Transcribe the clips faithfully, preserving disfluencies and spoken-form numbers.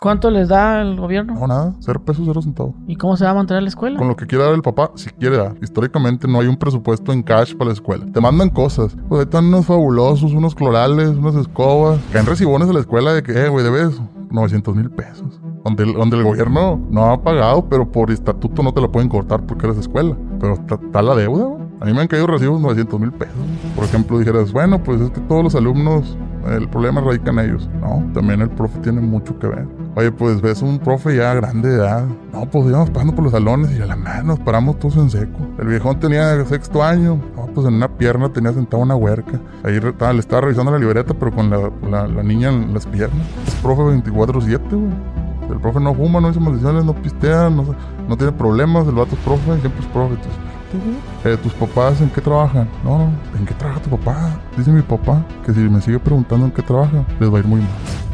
¿Cuánto les da el gobierno? No, nada. Cero pesos, cero centavos. ¿Y cómo se va a mantener la escuela? Con lo que quiera dar el papá, si quiere dar. Históricamente no hay un presupuesto en cash para la escuela. Te mandan cosas. Pues ahí están unos fabulosos, unos clorales, unas escobas. Caen recibones a la escuela de que, eh, güey, debes novecientos mil pesos. Donde el, donde el gobierno no ha pagado, pero por estatuto no te la pueden cortar porque eres escuela. Pero está la deuda, güey. A mí me han caído recibos novecientos mil pesos. Por ejemplo, dijeras, bueno, pues es que todos los alumnos, el problema radica en ellos. No, también el profe tiene mucho que ver. Oye, pues ves un profe ya grande de edad. No, pues íbamos pasando por los salones y a la mano nos paramos todos en seco. El viejón tenía sexto año. No, pues en una pierna tenía sentada una huerca. Ahí estaba, le estaba revisando la libreta, pero con la, la, la niña en las piernas. Es profe veinticuatro siete, güey. El profe no fuma, no hizo maldiciones, no pistea, no, no tiene problemas. El vato es profe, siempre es profe. Entonces, Eh, ¿tus papás en qué trabajan? No, no, ¿en qué trabaja tu papá? Dice mi papá que si me sigue preguntando en qué trabaja, les va a ir muy mal.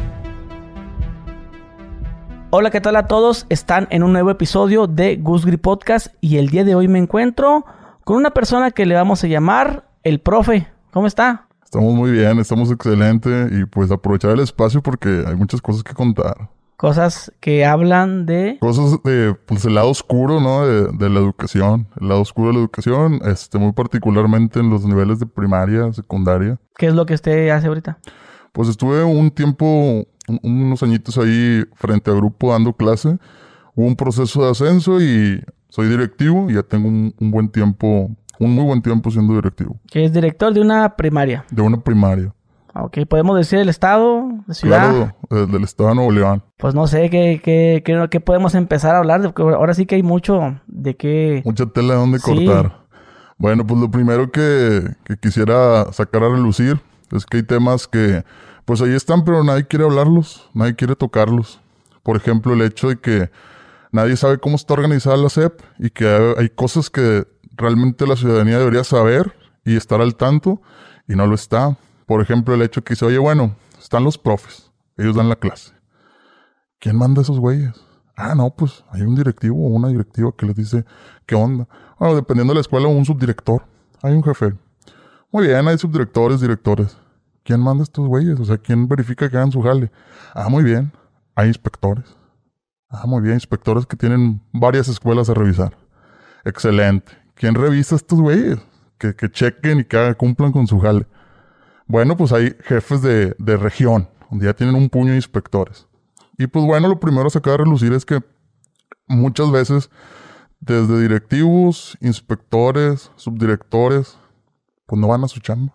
Hola, ¿qué tal a todos? Están en un nuevo episodio de Gusgri Podcast y el día de hoy me encuentro con una persona que le vamos a llamar el profe. ¿Cómo está? Estamos muy bien, estamos excelentes y pues aprovechar el espacio porque hay muchas cosas que contar. Cosas que hablan de... Cosas de, pues, el lado oscuro, ¿no? De, de la educación. El lado oscuro de la educación, este, muy particularmente en los niveles de primaria, secundaria. ¿Qué es lo que usted hace ahorita? Pues estuve un tiempo, un, unos añitos ahí frente a grupo dando clase. Hubo un proceso de ascenso y soy directivo y ya tengo un, un buen tiempo, un muy buen tiempo siendo directivo. ¿Que es director de una primaria? De una primaria. Ok, ¿podemos decir el estado, la ciudad? Claro, del estado de Nuevo León. Pues no sé, ¿qué, qué, qué, qué podemos empezar a hablar? Porque ahora sí que hay mucho de qué... Mucha tela de dónde sí. cortar. Bueno, pues lo primero que, que quisiera sacar a relucir es que hay temas que, pues ahí están, pero nadie quiere hablarlos, nadie quiere tocarlos. Por ejemplo, el hecho de que nadie sabe cómo está organizada la S E P y que hay, hay cosas que realmente la ciudadanía debería saber y estar al tanto y no lo está. Por ejemplo, el hecho que dice, oye, bueno, están los profes, ellos dan la clase. ¿Quién manda a esos güeyes? Ah, no, pues hay un directivo o una directiva que les dice, ¿qué onda? Bueno, dependiendo de la escuela, un subdirector. Hay un jefe. Muy bien, hay subdirectores, directores. ¿Quién manda a estos güeyes? O sea, ¿quién verifica que hagan su jale? Ah, muy bien, hay inspectores. Ah, muy bien, inspectores que tienen varias escuelas a revisar. Excelente. ¿Quién revisa a estos güeyes? Que, que chequen y que hagan, cumplan con su jale. Bueno, pues hay jefes de, de región, donde ya tienen un puño de inspectores. Y pues bueno, lo primero a sacar a relucir es que muchas veces, desde directivos, inspectores, subdirectores, pues no van a su chamba.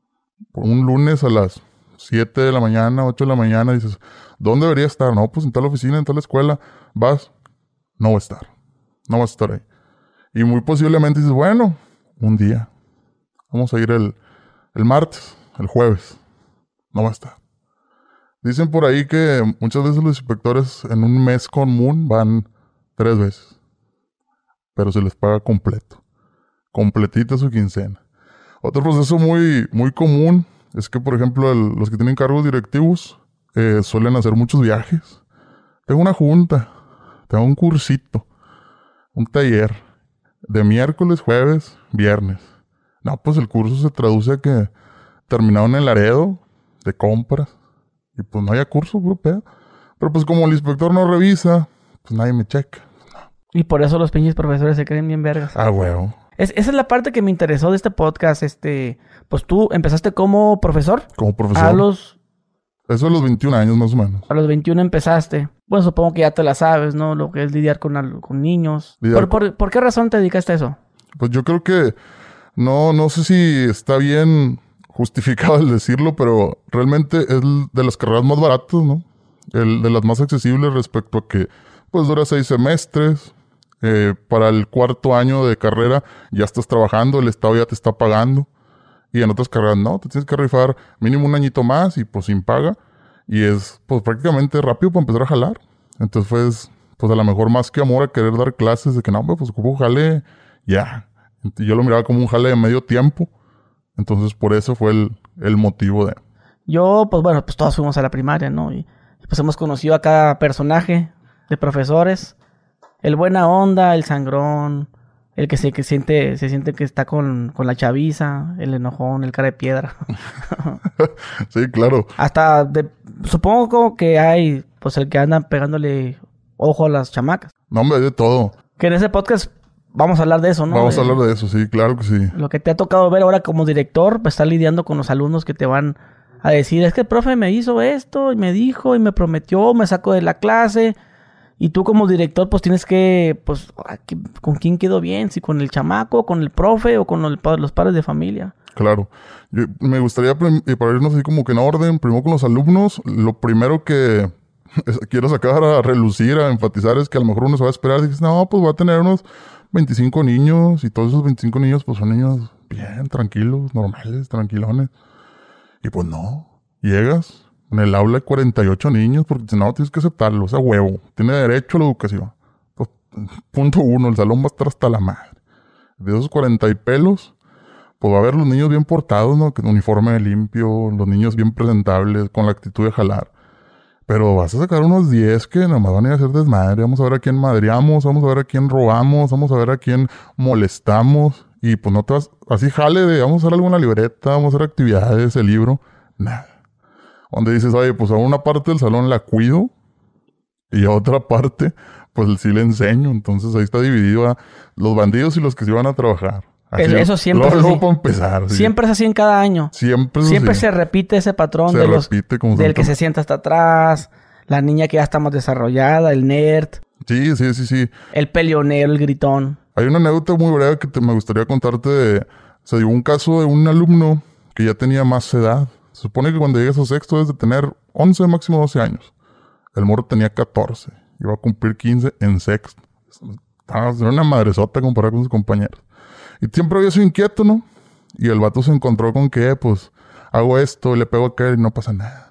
Por un lunes a las siete de la mañana, ocho de la mañana, dices, ¿dónde debería estar? No, pues en tal oficina, en tal escuela, vas, no va a estar, no vas a estar ahí. Y muy posiblemente dices, bueno, un día, vamos a ir el, el martes. El jueves. No va a estar. Dicen por ahí que muchas veces los inspectores en un mes común van tres veces. Pero se les paga completo. Completita su quincena. Otro proceso muy, muy común es que, por ejemplo, el, los que tienen cargos directivos eh, suelen hacer muchos viajes. Tengo una junta. Tengo un cursito. Un taller. De miércoles, jueves, viernes. No, pues el curso se traduce a que terminaron en Laredo, de compras, y pues no haya curso, puro pedo. Pero pues como el inspector no revisa, pues nadie me checa. Y por eso los pinches profesores se creen bien vergas. Ah, huevo. Es, esa es la parte que me interesó de este podcast. Este, pues tú empezaste como profesor. Como profesor. A los... Eso a los veintiún años más o menos. A los veintiuno empezaste. Bueno, supongo que ya te la sabes, ¿no? Lo que es lidiar con, al, con niños. ¿Por, por, ¿Por qué razón te dedicaste a eso? Pues yo creo que... No, no sé si está bien justificado el decirlo, pero realmente es de las carreras más baratas, ¿no? El de las más accesibles respecto a que, pues, dura seis semestres. Eh, para el cuarto año de carrera ya estás trabajando, el Estado ya te está pagando. Y en otras carreras no, te tienes que rifar mínimo un añito más y pues sin paga. Y es, pues, prácticamente rápido para empezar a jalar. Entonces, pues, pues a lo mejor más que amor a querer dar clases de que no, pues, ocupo jale ya. Y yo lo miraba como un jale de medio tiempo. Entonces, por eso fue el, el motivo de... Yo, pues bueno, pues todos fuimos a la primaria, ¿no? Y pues hemos conocido a cada personaje de profesores. El buena onda, el sangrón, el que se, que siente, se siente que está con, con la chaviza, el enojón, el cara de piedra. Sí, claro. Hasta, de, supongo que hay pues el que anda pegándole ojo a las chamacas. No, hombre, de todo. Que en ese podcast vamos a hablar de eso, ¿no? Vamos de, a hablar de eso, sí, claro que sí. Lo que te ha tocado ver ahora como director, pues estar lidiando con los alumnos que te van a decir, es que el profe me hizo esto, y me dijo, y me prometió, me sacó de la clase. Y tú como director, pues tienes que, pues, ¿con quién quedó bien? Si con el chamaco, con el profe o con el, los padres de familia. Claro. Yo, me gustaría, para irnos así como que en orden, primero con los alumnos, lo primero que quiero sacar a relucir, a enfatizar, es que a lo mejor uno se va a esperar, dices, no, pues va a tener unos veinticinco niños, y todos esos veinticinco niños, pues son niños bien, tranquilos, normales, tranquilones. Y pues no, llegas... En el aula hay cuarenta y ocho niños, porque si no, tienes que aceptarlo, o sea, huevo. Tiene derecho a la educación. Pues, punto uno, el salón va a estar hasta la madre. De esos cuarenta y pelos, pues va a haber los niños bien portados, ¿no? Con uniforme limpio, los niños bien presentables, con la actitud de jalar. Pero vas a sacar unos diez que nomás van a ir a hacer desmadre. Vamos a ver a quién madreamos, vamos a ver a quién robamos, vamos a ver a quién molestamos. Y pues no te vas, así jale de, vamos a hacer alguna libreta, vamos a hacer actividades, el libro. Nada. Donde dices, oye, pues a una parte del salón la cuido y a otra parte, pues sí le enseño. Entonces ahí está dividido a los bandidos y los que sí van a trabajar. Así, eso siempre luego, es así. Luego para empezar. ¿Sí? Siempre es así en cada año. Siempre es Siempre así. se repite ese patrón se de los, repite como del que se sienta hasta atrás, la niña que ya está más desarrollada, el nerd. Sí, sí, sí, sí. El peleonero, el gritón. Hay una anécdota muy breve que te, me gustaría contarte de... Se dio un caso de un alumno que ya tenía más edad. Se supone que cuando llegues a sexto debes de tener once, máximo doce años. El morro tenía catorce. Iba a cumplir quince en sexto. Estaba una madresota comparada con sus compañeros. Y siempre había sido inquieto, ¿no? Y el vato se encontró con que, pues, hago esto, le pego acá y no pasa nada.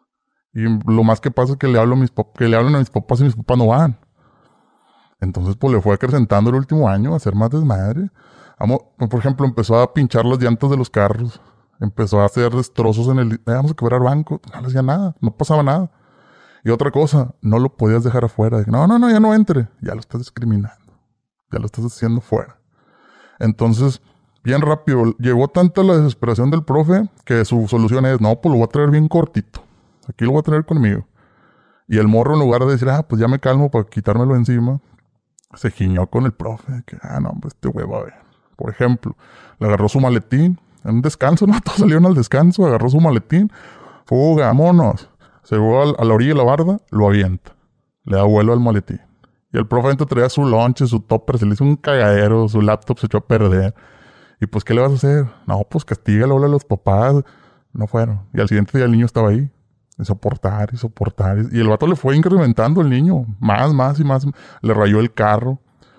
Y lo más que pasa es que le, hablo a mis que le hablan a mis papás y mis papás no van. Entonces, pues, le fue acrecentando el último año a hacer más desmadre. Por ejemplo, empezó a pinchar las llantas de los carros. Empezó a hacer destrozos en el... Eh, vamos a quebrar banco. No le hacía nada. No pasaba nada. Y otra cosa, no lo podías dejar afuera. No, no, no, ya no entre. Ya lo estás discriminando. Ya lo estás haciendo fuera. Entonces, bien rápido, llegó tanta la desesperación del profe que su solución es, no, pues lo voy a traer bien cortito. Aquí lo voy a traer conmigo. Y el morro, en lugar de decir, ah, pues ya me calmo para quitármelo encima, se giñó con el profe. Que, ah, no, pues este huevo, a ver. Por ejemplo, le agarró su maletín. En un descanso, ¿no? Todos salieron al descanso, agarró su maletín, fuga, vámonos. Se llegó a la orilla de la barda, lo avienta. Le da vuelo al maletín. Y el profe adentro traía su lonche, su topper, se le hizo un cagadero, su laptop se echó a perder. Y pues, ¿qué le vas a hacer? No, pues castígalo, habla a los papás. No fueron. Y al siguiente día el niño estaba ahí. Y soportar, y soportar. Y el vato le fue incrementando el niño. Más, más y más. Le rayó el carro.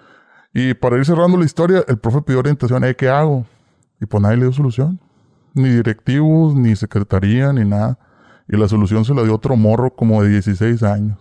Y para ir cerrando la historia, el profe pidió orientación. ¿Eh, qué hago? Y pues nadie le dio solución. Ni directivos, ni secretaría, ni nada. Y la solución se la dio otro morro como de dieciséis años.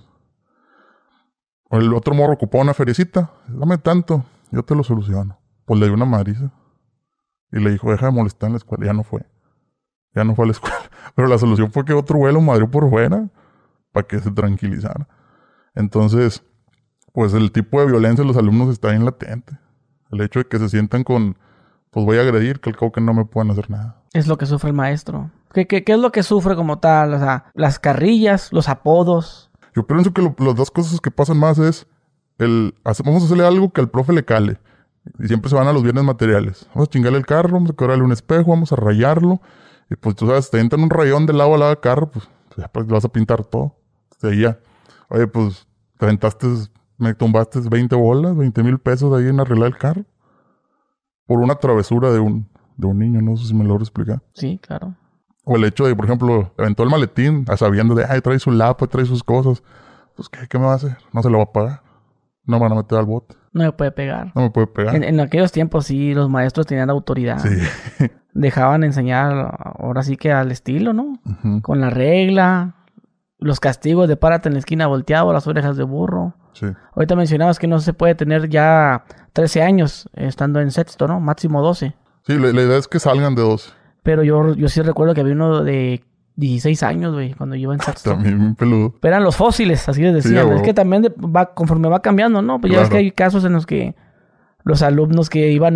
El otro morro ocupó una feriecita. Dame tanto, yo te lo soluciono. Pues le dio una madriza. Y le dijo, deja de molestar en la escuela. Ya no fue. Ya no fue a la escuela. Pero la solución fue que otro vuelo madrió por fuera. Para que se tranquilizara. Entonces, pues el tipo de violencia de los alumnos está bien latente. El hecho de que se sientan con... Pues voy a agredir, que al cabo que no me pueden hacer nada. Es lo que sufre el maestro. ¿Qué, qué, qué es lo que sufre como tal? O sea, las carrillas, los apodos. Yo pienso que lo, las dos cosas que pasan más es... el Vamos a hacerle algo que al profe le cale. Y siempre se van a los bienes materiales. Vamos a chingarle el carro, vamos a quebrarle un espejo, vamos a rayarlo. Y pues tú sabes, te entran un rayón de lado a lado del carro, pues ya pues, vas a pintar todo. Seguía. Oye, pues te aventaste, me tumbaste veinte bolas, veinte mil pesos ahí en arreglar el carro. Por una travesura de un, de un niño, no sé si me lo logro explicar. Sí, claro. O el hecho de, por ejemplo, aventó el maletín, a sabiendo de, ay, trae su lapa, trae sus cosas. Pues, ¿qué, ¿qué me va a hacer? No se lo va a pagar. No me van a meter al bote. No me puede pegar. No me puede pegar. En, en aquellos tiempos sí, los maestros tenían autoridad. Sí. Dejaban enseñar, ahora sí que al estilo, ¿no? Uh-huh. Con la regla, los castigos de párate en la esquina volteado, las orejas de burro. Sí. Ahorita mencionabas que no se puede tener ya trece años estando en sexto, ¿no? Máximo doce. Sí, la, la idea es que salgan de doce. Pero yo, yo sí recuerdo que había uno de dieciséis años, güey, cuando yo iba en sexto. También bien peludo. Pero eran los fósiles, así les decían. Sí, es que también de, va, conforme va cambiando, ¿no? Pues claro. Ya ves que hay casos en los que los alumnos que iban en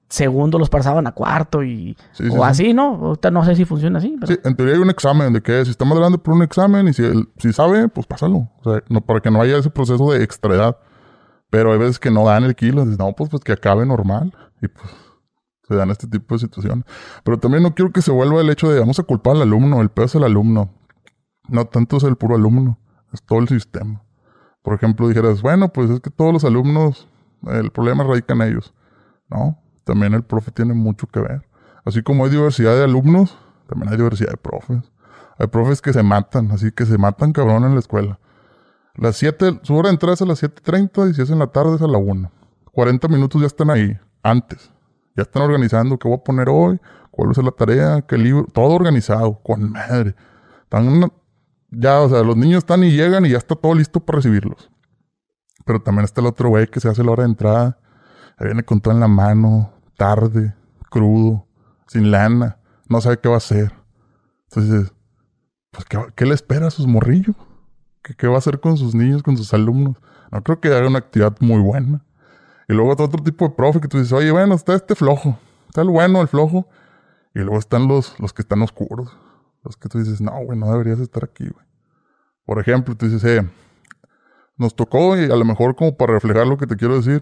segundo los pasaban a cuarto y... Sí, sí, o sí. así, ¿no? Ahorita no sé si funciona así, pero... Sí, en teoría hay un examen de que si está más grande por un examen y si, él- si sabe, pues pásalo. O sea, no, para que no haya ese proceso de extraedad. Pero hay veces que no dan el kilo. Dices, no, pues, pues que acabe normal. Y pues se dan este tipo de situaciones. Pero también no quiero que se vuelva el hecho de vamos a culpar al alumno. El peor es el alumno. No tanto es el puro alumno. Es todo el sistema. Por ejemplo, dijeras, bueno, pues es que todos los alumnos, el problema radica en ellos. No, también el profe tiene mucho que ver. Así como hay diversidad de alumnos, también hay diversidad de profes. Hay profes que se matan, así que se matan cabrón en la escuela. Las siete, su hora de entrada es a las siete treinta y si es en la tarde es a la una. cuarenta minutos ya están ahí, antes. Ya están organizando qué voy a poner hoy, cuál va a ser la tarea, qué libro, todo organizado, con madre. Están una- ya, o sea, los niños están y llegan y ya está todo listo para recibirlos. Pero también está el otro güey que se hace la hora de entrada. Ahí viene con todo en la mano, tarde, crudo, sin lana, no sabe qué va a hacer. Entonces, pues, ¿qué, qué le espera a sus morrillos? ¿Qué, ¿Qué va a hacer con sus niños, con sus alumnos? No creo que haga una actividad muy buena. Y luego está otro tipo de profe que tú dices, oye, bueno, está este flojo. Está el bueno, el flojo. Y luego están los, los que están oscuros. Los que tú dices, no, güey, no deberías estar aquí, güey. Por ejemplo, tú dices, eh, nos tocó, y a lo mejor como para reflejar lo que te quiero decir,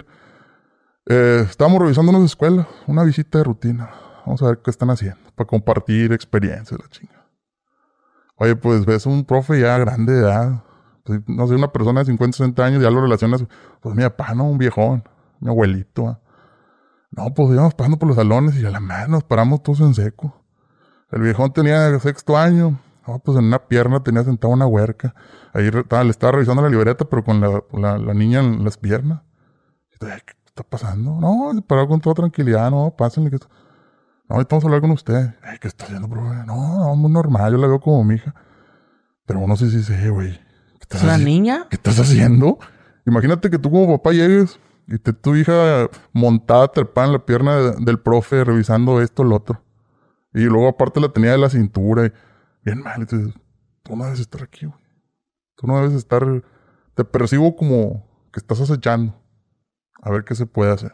eh, estábamos revisando unas escuelas, una visita de rutina. Vamos a ver qué están haciendo, para compartir experiencias, la chinga. Oye, pues ves un profe ya grande de edad, pues, no sé, una persona de cincuenta, sesenta años, ya lo relacionas, pues mi papá, ¿no? Un viejón, mi abuelito. ¿eh? No, pues íbamos pasando por los salones y a la madre nos paramos todos en seco. El viejón tenía sexto año, no, pues en una pierna tenía sentada una huerca. Ahí re- estaba- le estaba revisando la libreta, pero con la, la, la niña en las piernas. Y tú, "Ay, ¿qué está pasando? No, se paró con toda tranquilidad, no, pásenle que esto. No, ahorita vamos a hablar con usted. Ay, ¿qué está haciendo, profe? No, no, muy normal, yo la veo como mi hija. Pero uno sí, sí, sí, güey. ¿Qué estás ¿Es una haci- niña? ¿Qué estás haciendo? Imagínate que tú como papá llegues y te, tu hija montada, trepada en la pierna de- del profe, revisando esto, lo otro. Y luego aparte la tenía de la cintura. Y bien mal. Y tú dices, tú no debes estar aquí, güey. Tú no debes estar... Te percibo como que estás acechando. A ver qué se puede hacer.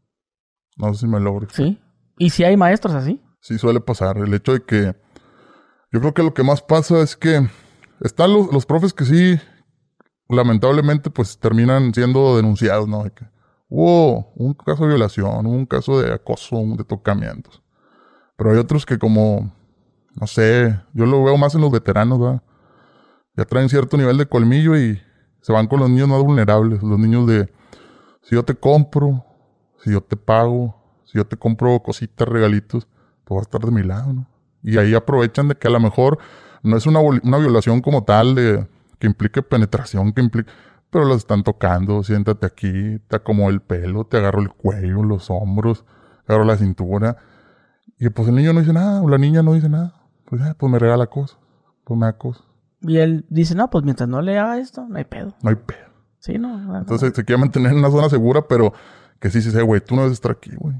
No sé si me logro explicar. Sí. ¿Y si hay maestros así? Sí suele pasar. El hecho de que... Yo creo que lo que más pasa es que... Están los, los profes que sí... Lamentablemente pues terminan siendo denunciados, ¿no? De que hubo un caso de violación, hubo un caso de acoso, de tocamientos. Pero hay otros que como... No sé... Yo lo veo más en los veteranos, ¿verdad? Ya traen cierto nivel de colmillo y... Se van con los niños más vulnerables. Los niños de... Si yo te compro... Si yo te pago... Si yo te compro cositas, regalitos... Tú vas a estar de mi lado, ¿no? Y ahí aprovechan de que a lo mejor... No es una, vol- una violación como tal de... Que implique penetración, que implique... Pero los están tocando. Siéntate aquí... Te acomodo el pelo... Te agarro el cuello, los hombros... Te agarro la cintura... Y pues el niño no dice nada... O la niña no dice nada... Pues, eh, pues me regala cosas... Pues me da cosas... Y él dice, no, pues mientras no le haga esto, no hay pedo. No hay pedo. Sí, no. Entonces se quiere mantener en una zona segura, pero que sí, sí, sí, güey, tú no debes estar aquí, güey.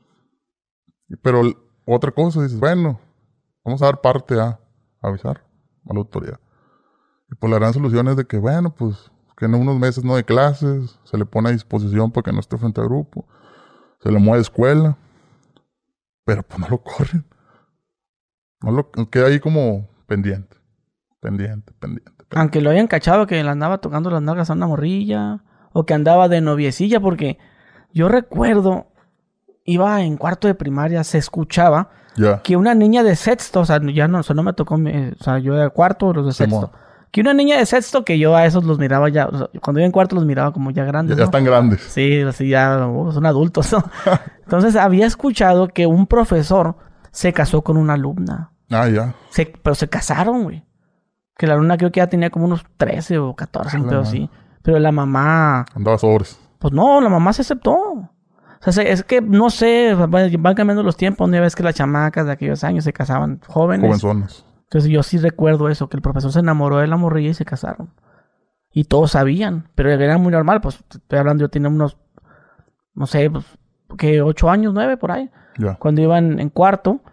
Y- Pero l- otra cosa, dices, bueno, vamos a dar parte a, a avisar a la autoridad. Y pues la gran solución es de que, bueno, pues que en unos meses no hay clases, se le pone a disposición para que no esté frente al grupo, se le mueve de escuela, pero pues no lo corren. No lo queda ahí como pendiente, pendiente, pendiente. pendiente. Aunque lo hayan cachado que le andaba tocando las nalgas a una morrilla. O que andaba de noviecilla. Porque yo recuerdo, iba en cuarto de primaria, se escuchaba Ya, que una niña de sexto, o sea, ya no, o sea, no me tocó, eh, o sea, yo de cuarto, los de Simón. sexto. Que una niña de sexto, que yo a esos los miraba ya, o sea, cuando iba en cuarto los miraba como ya ya, grandes, ya ¿no? están grandes. Sí, así ya uh, son adultos, ¿no? Entonces había escuchado que un profesor se casó con una alumna. Ah, ya. Se, pero se casaron, güey. Que la alumna creo que ya tenía como unos trece o catorce, un Ah, pedo la así. Pero la mamá... Andaba sobres. Pues no, la mamá se aceptó. O sea, se- es que no sé, va- van cambiando los tiempos. Una vez que las chamacas de aquellos años se casaban jóvenes. Jovenzones. Entonces yo sí recuerdo eso, que el profesor se enamoró de la morrilla y se casaron. Y todos sabían, pero era muy normal. Pues estoy hablando, yo tenía unos, no sé, pues, que ocho años, nueve por ahí. Ya. Cuando iban en cuarto.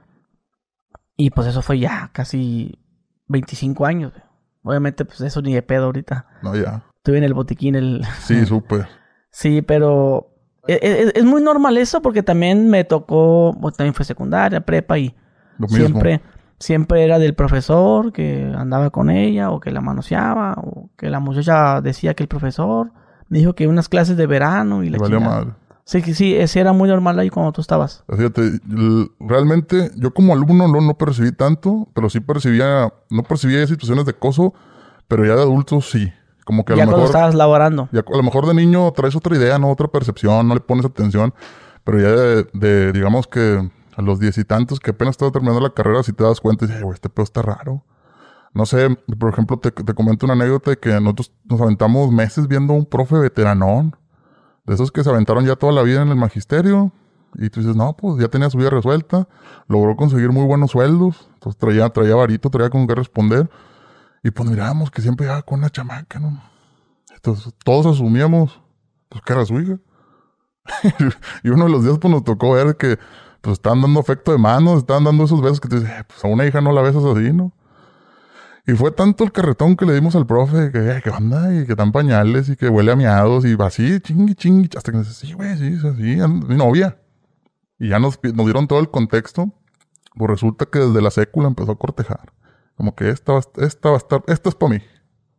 Y pues eso fue ya casi veinticinco años. Güey. Obviamente, pues eso ni de pedo ahorita. No, ya. Estuve en el botiquín, el... Sí, súper. Sí, pero Es, es- es muy normal eso porque también me tocó, pues, también fue secundaria, prepa y Lo mismo. siempre, siempre era del profesor que andaba con ella o que la manoseaba o que la muchacha decía que el profesor me dijo que unas clases de verano y Le la valió chingada. madre. Sí, que sí, ese era muy normal ahí cuando tú estabas. Fíjate, l- realmente yo como alumno no, no percibí tanto, pero sí percibía, no percibía situaciones de acoso, pero ya de adulto sí. Como que a Ya lo cuando mejor, estabas laborando. ya a lo mejor de niño traes otra idea, ¿no? Otra percepción, no le pones atención, pero ya de, de, digamos que a los diez y tantos que apenas estaba terminando la carrera, si te das cuenta y dices, "Ay, güey, este pedo está raro". No sé, por ejemplo, te, te comento una anécdota de que nosotros nos aventamos meses viendo a un profe veteranón, de esos que se aventaron ya toda la vida en el magisterio. Y tú dices, no, pues ya tenía su vida resuelta. Logró conseguir muy buenos sueldos. Entonces traía, traía varito, traía con qué responder. Y pues mirábamos que siempre llegaba con una chamaca, ¿no? Entonces todos asumíamos, pues que era su hija. Y uno de los días pues nos tocó ver que pues estaban dando afecto de manos, estaban dando esos besos que tú dices, eh, pues a una hija no la besas así, ¿no? Y fue tanto el carretón que le dimos al profe que, eh, ¿qué onda? Y que están pañales y que huele a miados y así, chingui, chingui. Hasta que nos dice, sí, güey, sí, es así, es mi novia. Y ya nos, pi- nos dieron todo el contexto. Pues resulta que desde la sécula empezó a cortejar. Como que esta va, a- esta va a estar, esta es para mí.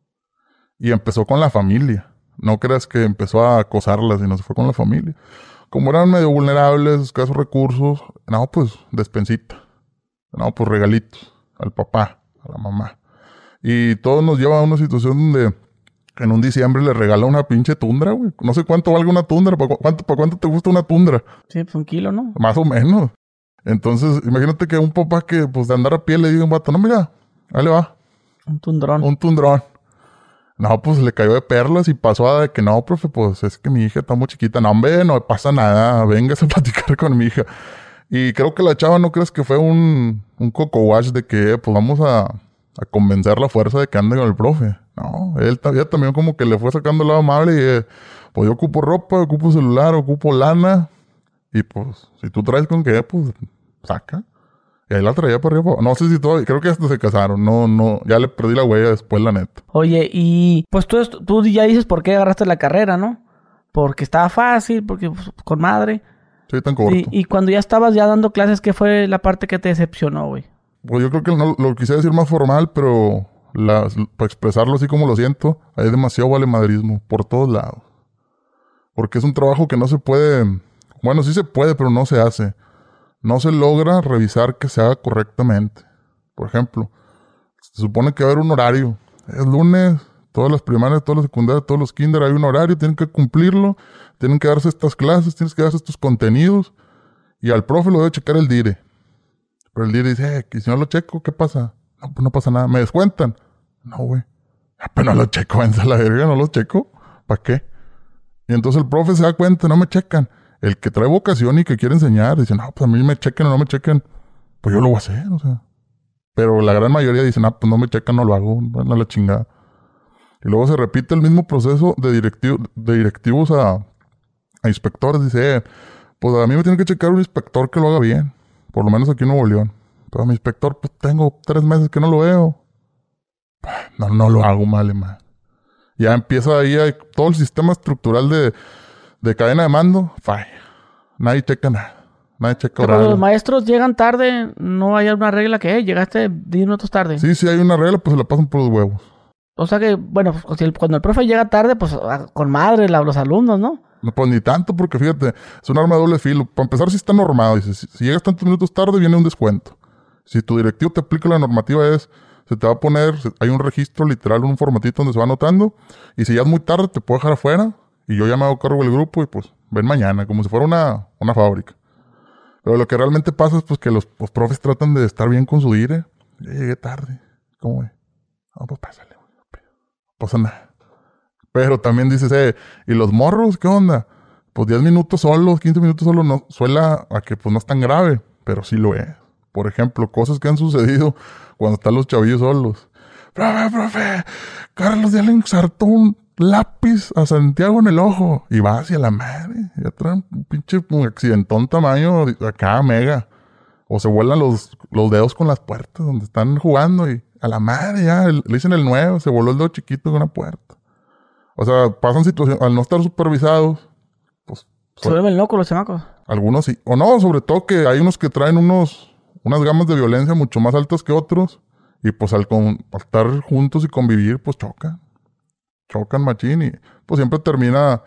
Y empezó con la familia. No creas que empezó a acosarla, sino se fue con la familia. Como eran medio vulnerables, escasos recursos, no, pues despensita. No, pues regalitos. Al papá, a la mamá. Y todo nos lleva a una situación donde en un diciembre le regala una pinche tundra, güey. No sé cuánto valga una tundra. ¿Para cu- cuánto, para cuánto te gusta una tundra? Sí, pues un kilo, ¿no? Más o menos. Entonces, imagínate que un papá que, pues, de andar a pie le diga a un vato, no, mira, ahí le va, Un tundrón. un tundrón. No, pues, le cayó de perlas y pasó a de que no, profe, pues, es que mi hija está muy chiquita. No, hombre, no pasa nada, véngase a platicar con mi hija. Y creo que la chava, ¿no crees que fue un, un coco wash de que, pues, vamos a, a convencer la fuerza de que ande con el profe? No, él ta- ella también como que le fue sacando el lado amable y, eh, pues, yo ocupo ropa, ocupo celular, ocupo lana. Y pues, si tú traes con qué, pues, saca. Y ahí la traía para arriba. No sé si todavía, creo que hasta se casaron. No, no, ya le perdí la huella después, la neta. Oye, y pues tú, est- tú ya dices por qué agarraste la carrera, ¿no? Porque estaba fácil, porque pues, con madre. Sí, tan corto. Y, y cuando ya estabas ya dando clases, ¿qué fue la parte que te decepcionó, güey? Pues yo creo que no, lo quise decir más formal, pero las- para expresarlo así como lo siento, hay demasiado valemadrismo por todos lados. Porque es un trabajo que no se puede, bueno, sí se puede, pero no se hace. No se logra revisar que se haga correctamente. Por ejemplo, se supone que va a haber un horario. Es lunes, todas las primarias, todas las secundarias, todos los kinder, hay un horario, tienen que cumplirlo, tienen que darse estas clases, tienes que darse estos contenidos, y al profe lo debe checar el dire. Pero el dire dice, eh, que si no lo checo, ¿qué pasa? No, pues no pasa nada, ¿me descuentan? No, güey. "Ah, pero no lo checo, venza la verga, no lo checo. ¿Para qué? Y entonces el profe se da cuenta, no me checan. El que trae vocación y que quiere enseñar, dice, no, pues a mí me chequen o no me chequen, pues yo lo voy a hacer, o sea. Pero la gran mayoría dicen, ah, pues no me checan, no lo hago, bueno, a la chingada. Y luego se repite el mismo proceso de, directivo, de directivos a, a inspectores. Dice, eh, pues a mí me tiene que checar un inspector que lo haga bien. Por lo menos aquí en Nuevo León. Pero a mi inspector, pues tengo tres meses que no lo veo. No, no lo hago mal, man. Ya empieza ahí hay todo el sistema estructural de, de cadena de mando. Falla. Nadie checa nada. Nadie checa Cuando los horario. maestros llegan tarde, no hay una regla que, hey, llegaste diez minutos tarde. Sí, sí hay una regla, pues se la pasan por los huevos. O sea que, bueno, pues, si el- cuando el profe llega tarde, pues a- con madre la- los alumnos, ¿no? No, pues ni tanto, porque fíjate, es un arma de doble filo. Para empezar, si está normado. Dice, si, si llegas tantos minutos tarde, viene un descuento. Si tu directivo te aplica la normativa es, se te va a poner, se- hay un registro literal, un formatito donde se va anotando. Y si ya es muy tarde, te puedo dejar afuera. Y yo ya me hago cargo del grupo y pues ven mañana, como si fuera una, una fábrica. Pero lo que realmente pasa es pues que los, los profes tratan de estar bien con su dire. Ya llegué tarde. ¿Cómo ve? No, pues pásale, güey. No pasa nada. Pero también dices, eh, ¿y los morros qué onda? Pues diez minutos solos, quince minutos solos, no, suela a que pues no es tan grave, pero sí lo es. Por ejemplo, cosas que han sucedido cuando están los chavillos solos. Profe, profe, Carlos ya le ensartó un lápiz a Santiago en el ojo. Y va hacia la madre. Ya traen un pinche un accidentón tamaño acá, mega. O se vuelan los, los dedos con las puertas donde están jugando y a la madre ya, el- le dicen el nuevo, se voló el dedo chiquito con una puerta. O sea, pasan situaciones, al no estar supervisados, pues ¿Se vuelven locos los chamacos? Algunos sí. O no, sobre todo que hay unos que traen unos, unas gamas de violencia mucho más altas que otros. Y pues al, con, al estar juntos y convivir, pues chocan. Chocan machín y pues siempre termina,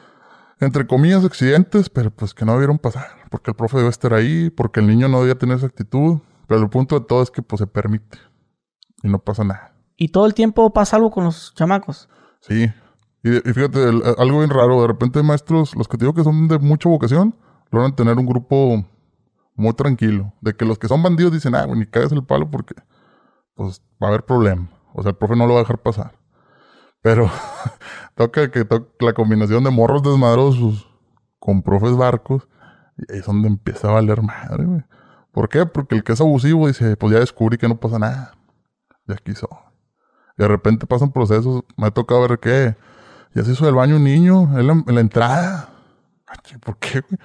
entre comillas, accidentes, pero pues que no debieron pasar. Porque el profe debe estar ahí, porque el niño no debía tener esa actitud. Pero el punto de todo es que pues se permite. Y no pasa nada. ¿Y todo el tiempo pasa algo con los chamacos? Sí. Y, y fíjate, el, algo bien raro. De repente hay maestros, los que te digo que son de mucha vocación, logran tener un grupo muy tranquilo. De que los que son bandidos dicen, ah, güey, ni cagues el palo porque pues va a haber problema. O sea, el profe no lo va a dejar pasar. Pero toca que toca la combinación de morros desmadrosos con profes barcos. Y ahí es donde empieza a valer madre, güey. ¿Por qué? Porque el que es abusivo dice, pues ya descubrí que no pasa nada. Ya quiso. Y de repente pasan procesos. Me ha tocado ver que ya se hizo del baño un niño en la, en la entrada. ¿Por qué, güey?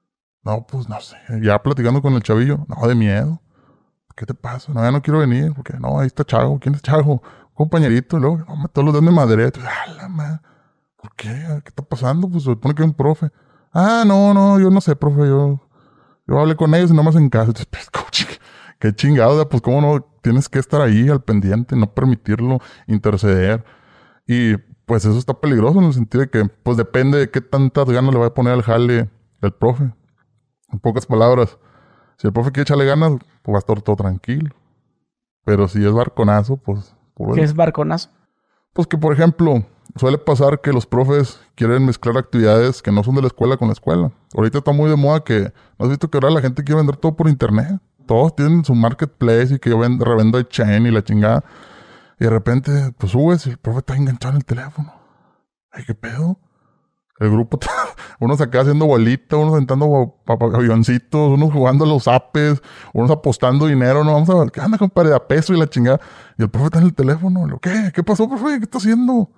No, pues no sé. Ya platicando con el chavillo. No, de miedo. ¿Qué te pasa? No, ya no quiero venir. Porque no, ahí está Chago. ¿Quién es Chago? Compañerito. Y luego, no, todos los días me madre. Ah, la madre. ¿Por qué? ¿Qué está pasando? Pues se supone que es un profe. Ah, no, no, yo no sé, profe. Yo, yo hablé con ellos y no me hacen caso. Entonces, pues, coach, qué chingado. Pues, ¿cómo no? Tienes que estar ahí al pendiente, no permitirlo, interceder. Y pues eso está peligroso en el sentido de que, pues depende de qué tantas ganas le va a poner al jale el profe. En pocas palabras, si el profe quiere echarle ganas, pues va a estar todo tranquilo. Pero si es barconazo, pues... pues ¿Qué es barconazo? Pues que, por ejemplo, suele pasar que los profes quieren mezclar actividades que no son de la escuela con la escuela. Ahorita está muy de moda que... ¿No has visto que ahora la gente quiere vender todo por internet? Todos tienen su marketplace y que yo vendo, revendo de chain y la chingada. Y de repente, pues subes y el profe está enganchado en el teléfono. Ay, ¿qué pedo? El grupo, unos acá haciendo bolita, unos sentando avioncitos, unos jugando a los apes, unos apostando dinero, no, vamos a, ¿qué anda, compadre? A peso y la chingada. Y el profe está en el teléfono. Le digo, ¿qué? ¿Qué pasó, profe? ¿Qué está haciendo?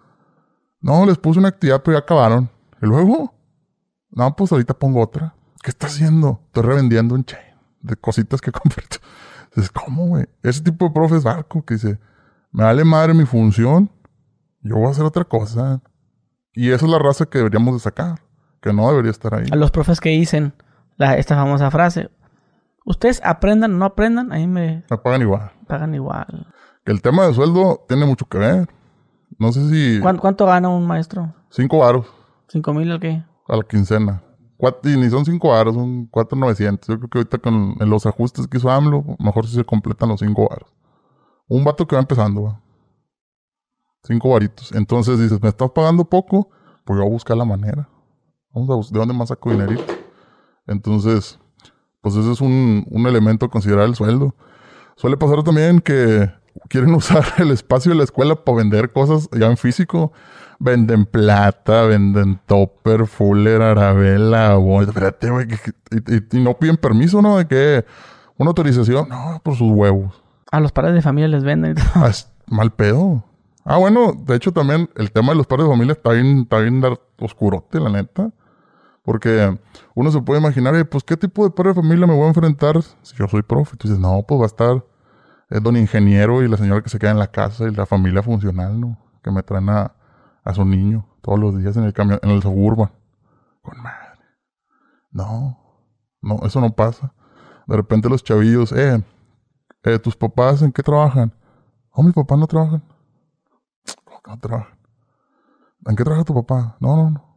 No, les puse una actividad, pero ya acabaron. ¿Y luego? No, pues ahorita pongo otra. ¿Qué está haciendo? Estoy revendiendo un chain de cositas que compré. Dices, ¿cómo, güey? Ese tipo de profe es barco que dice, me vale madre mi función, yo voy a hacer otra cosa. Y esa es la raza que deberíamos de sacar, que no debería estar ahí. A los profes que dicen la, esta famosa frase, ustedes aprendan o no aprendan, ahí me... Me pagan igual. Pagan igual. Que el tema de sueldo tiene mucho que ver. No sé si... ¿Cuánto, cuánto gana un maestro? Cinco varos. ¿Cinco mil o qué? A la quincena. Cuatro, y ni son cinco varos, son cuatro novecientos. Yo creo que ahorita con en los ajustes que hizo AMLO, mejor si se completan los cinco varos. Un vato que va empezando, va. Cinco varitos. Entonces dices, me estás pagando poco, pues yo voy a buscar la manera. Vamos a buscar de dónde más saco dinerito. Entonces, pues ese es un, un elemento a considerar el sueldo. Suele pasar también que quieren usar el espacio de la escuela para vender cosas ya en físico. Venden plata, venden topper, fuller, arabela, bon... Espérate, güey. Y, y, y no piden permiso, ¿no? De que una autorización. No, por sus huevos. A los padres de familia les venden y todo. Ah, es mal pedo. Ah, bueno, de hecho también el tema de los padres de familia está bien, está bien oscurote, la neta. Porque uno se puede imaginar, eh, pues, ¿qué tipo de padre de familia me voy a enfrentar si yo soy profe? Tú dices, no, pues va a estar el don ingeniero y la señora que se queda en la casa y la familia funcional, ¿no? Que me traen a, a su niño todos los días en el camión, en el Suburban. Con madre. No, no, eso no pasa. De repente los chavillos, eh, eh, ¿tus papás en qué trabajan? Oh, mis papás no trabajan. ¿Cómo que no trabajan? ¿En qué trabaja tu papá? No, no, no.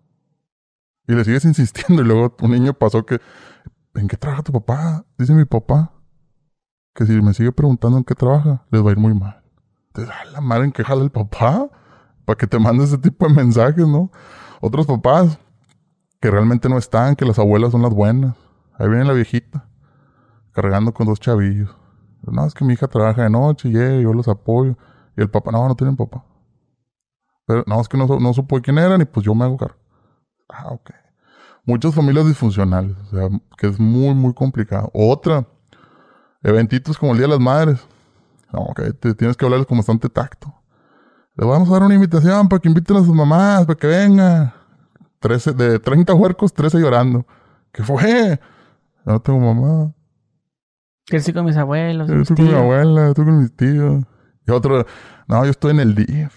Y le sigues insistiendo y luego un niño pasó que, ¿en qué trabaja tu papá? Dice mi papá que si me sigue preguntando en qué trabaja, les va a ir muy mal. Te da la madre en qué jala el papá para que te mande ese tipo de mensajes, ¿no? Otros papás que realmente no están, que las abuelas son las buenas. Ahí viene la viejita cargando con dos chavillos. No, es que mi hija trabaja de noche y yo los apoyo. Y el papá, no, no tienen papá. Pero no, es que no, no supo quién eran y pues yo me hago cargo. Ah, ok. Muchas familias disfuncionales, o sea, que es muy, muy complicado. Otra, eventitos como el Día de las Madres. No, ok, te tienes que hablarles con bastante tacto. Les vamos a dar una invitación para que inviten a sus mamás, para que vengan. trece, de treinta huercos, trece llorando. ¿Qué fue? No tengo mamá. Crecí con mis abuelos. Yo estoy con mi abuela, estoy con mis tíos. Y otro, no, yo estoy en el D I F.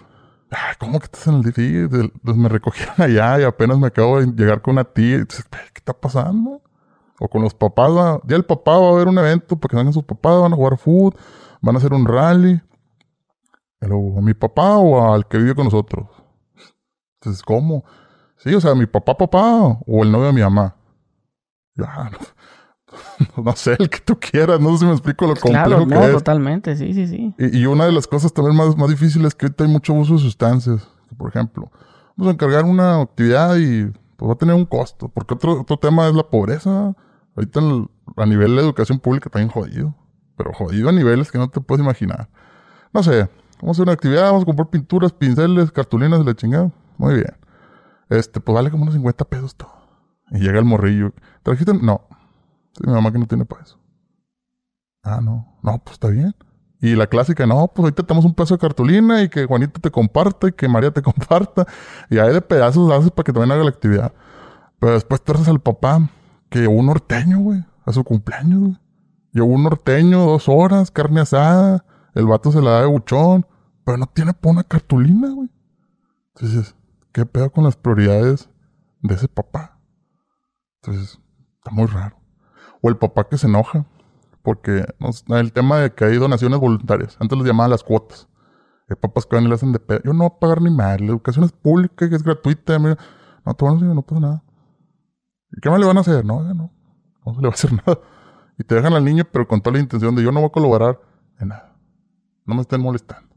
Ah, ¿cómo que estás en el D F I? De- de- me recogieron allá y apenas me acabo de llegar con una tía. Y dices, ¿qué está pasando? O con los papás, va, ya el papá va a haber un evento para que vengan sus papás, van a jugar fútbol, van a hacer un rally. Y luego, ¿a mi papá o al que vive con nosotros? Entonces, ¿cómo? Sí, o sea, mi papá, papá o el novio de mi mamá. Ya, no, no sé, el que tú quieras, no sé si me explico lo Claro, complejo no, que es. totalmente, sí, sí, sí. Y, y una de las cosas también más, más difíciles es que ahorita hay mucho uso de sustancias. Por ejemplo, vamos a encargar una actividad y pues va a tener un costo. Porque otro, otro tema es la pobreza. Ahorita el- a nivel de educación pública también jodido. Pero jodido a niveles que no te puedes imaginar. No sé, vamos a hacer una actividad, vamos a comprar pinturas, pinceles, cartulinas de la chingada. Muy bien. Este, pues vale como unos cincuenta pesos todo. Y llega el morrillo. ¿Trajiste? No. Sí, mi mamá que no tiene para eso. Ah, no. No, pues está bien. Y la clásica, no, pues ahorita tenemos un pedazo de cartulina y que Juanita te comparta y que María te comparta. Y ahí de pedazos haces para que también haga la actividad. Pero después te haces al papá que llevó un norteño, güey, a su cumpleaños, güey. Llevó un norteño, dos horas, carne asada. El vato se la da de buchón. Pero no tiene para una cartulina, güey. Entonces, ¿qué pedo con las prioridades de ese papá? Entonces, está muy raro. O el papá que se enoja. Porque no sé, el tema de que hay donaciones voluntarias. Antes les llamaban las cuotas. Hay papás que van y le hacen de pedo. Yo no voy a pagar ni más. La educación es pública, que es gratuita. Mira. No, te van a decir, no pasa nada. ¿Y qué más le van a hacer? No, ya no. No se le va a hacer nada. Y te dejan al niño, pero con toda la intención de yo no voy a colaborar en nada. No me estén molestando.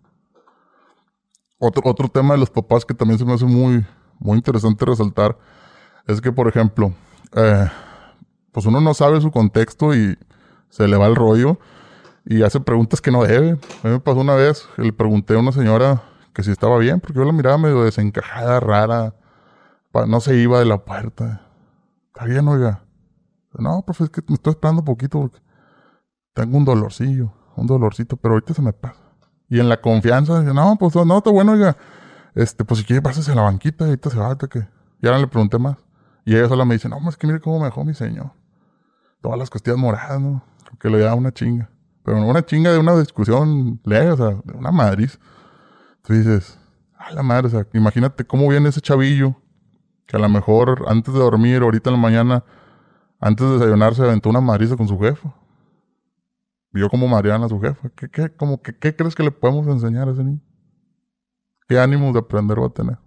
Otro, otro tema de los papás que también se me hace muy, muy interesante resaltar es que, por ejemplo, eh, pues uno no sabe su contexto y se le va el rollo y hace preguntas que no debe. A mí me pasó una vez, le pregunté a una señora que si estaba bien, porque yo la miraba medio desencajada, rara, pa- no se iba de la puerta. ¿Está bien, oiga? No, profe, es que me estoy esperando un poquito porque tengo un dolorcillo, un dolorcito, pero ahorita se me pasa. Y en la confianza, dice, no, pues no, está bueno, oiga. Este, pues si quiere, pásese a la banquita y ahorita se va, ahorita que... Y ahora le pregunté más. Y ella sola me dice, no, es que mire cómo me dejó mi señor. Todas las costillas moradas, ¿no? Que le da una chinga. Pero una chinga de una discusión leve, o sea, de una madriz. Tú dices, a la madre, o sea, imagínate cómo viene ese chavillo que a lo mejor antes de dormir, ahorita en la mañana, antes de desayunar, se aventó una madriza con su jefa. Vio como Mariana a su jefa. ¿Qué, qué, como que, ¿Qué crees que le podemos enseñar a ese niño? ¿Qué ánimos de aprender va a tener?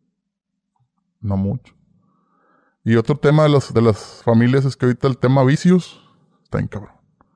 No mucho. Y otro tema de las, de las familias es que ahorita el tema vicios está en cabrón.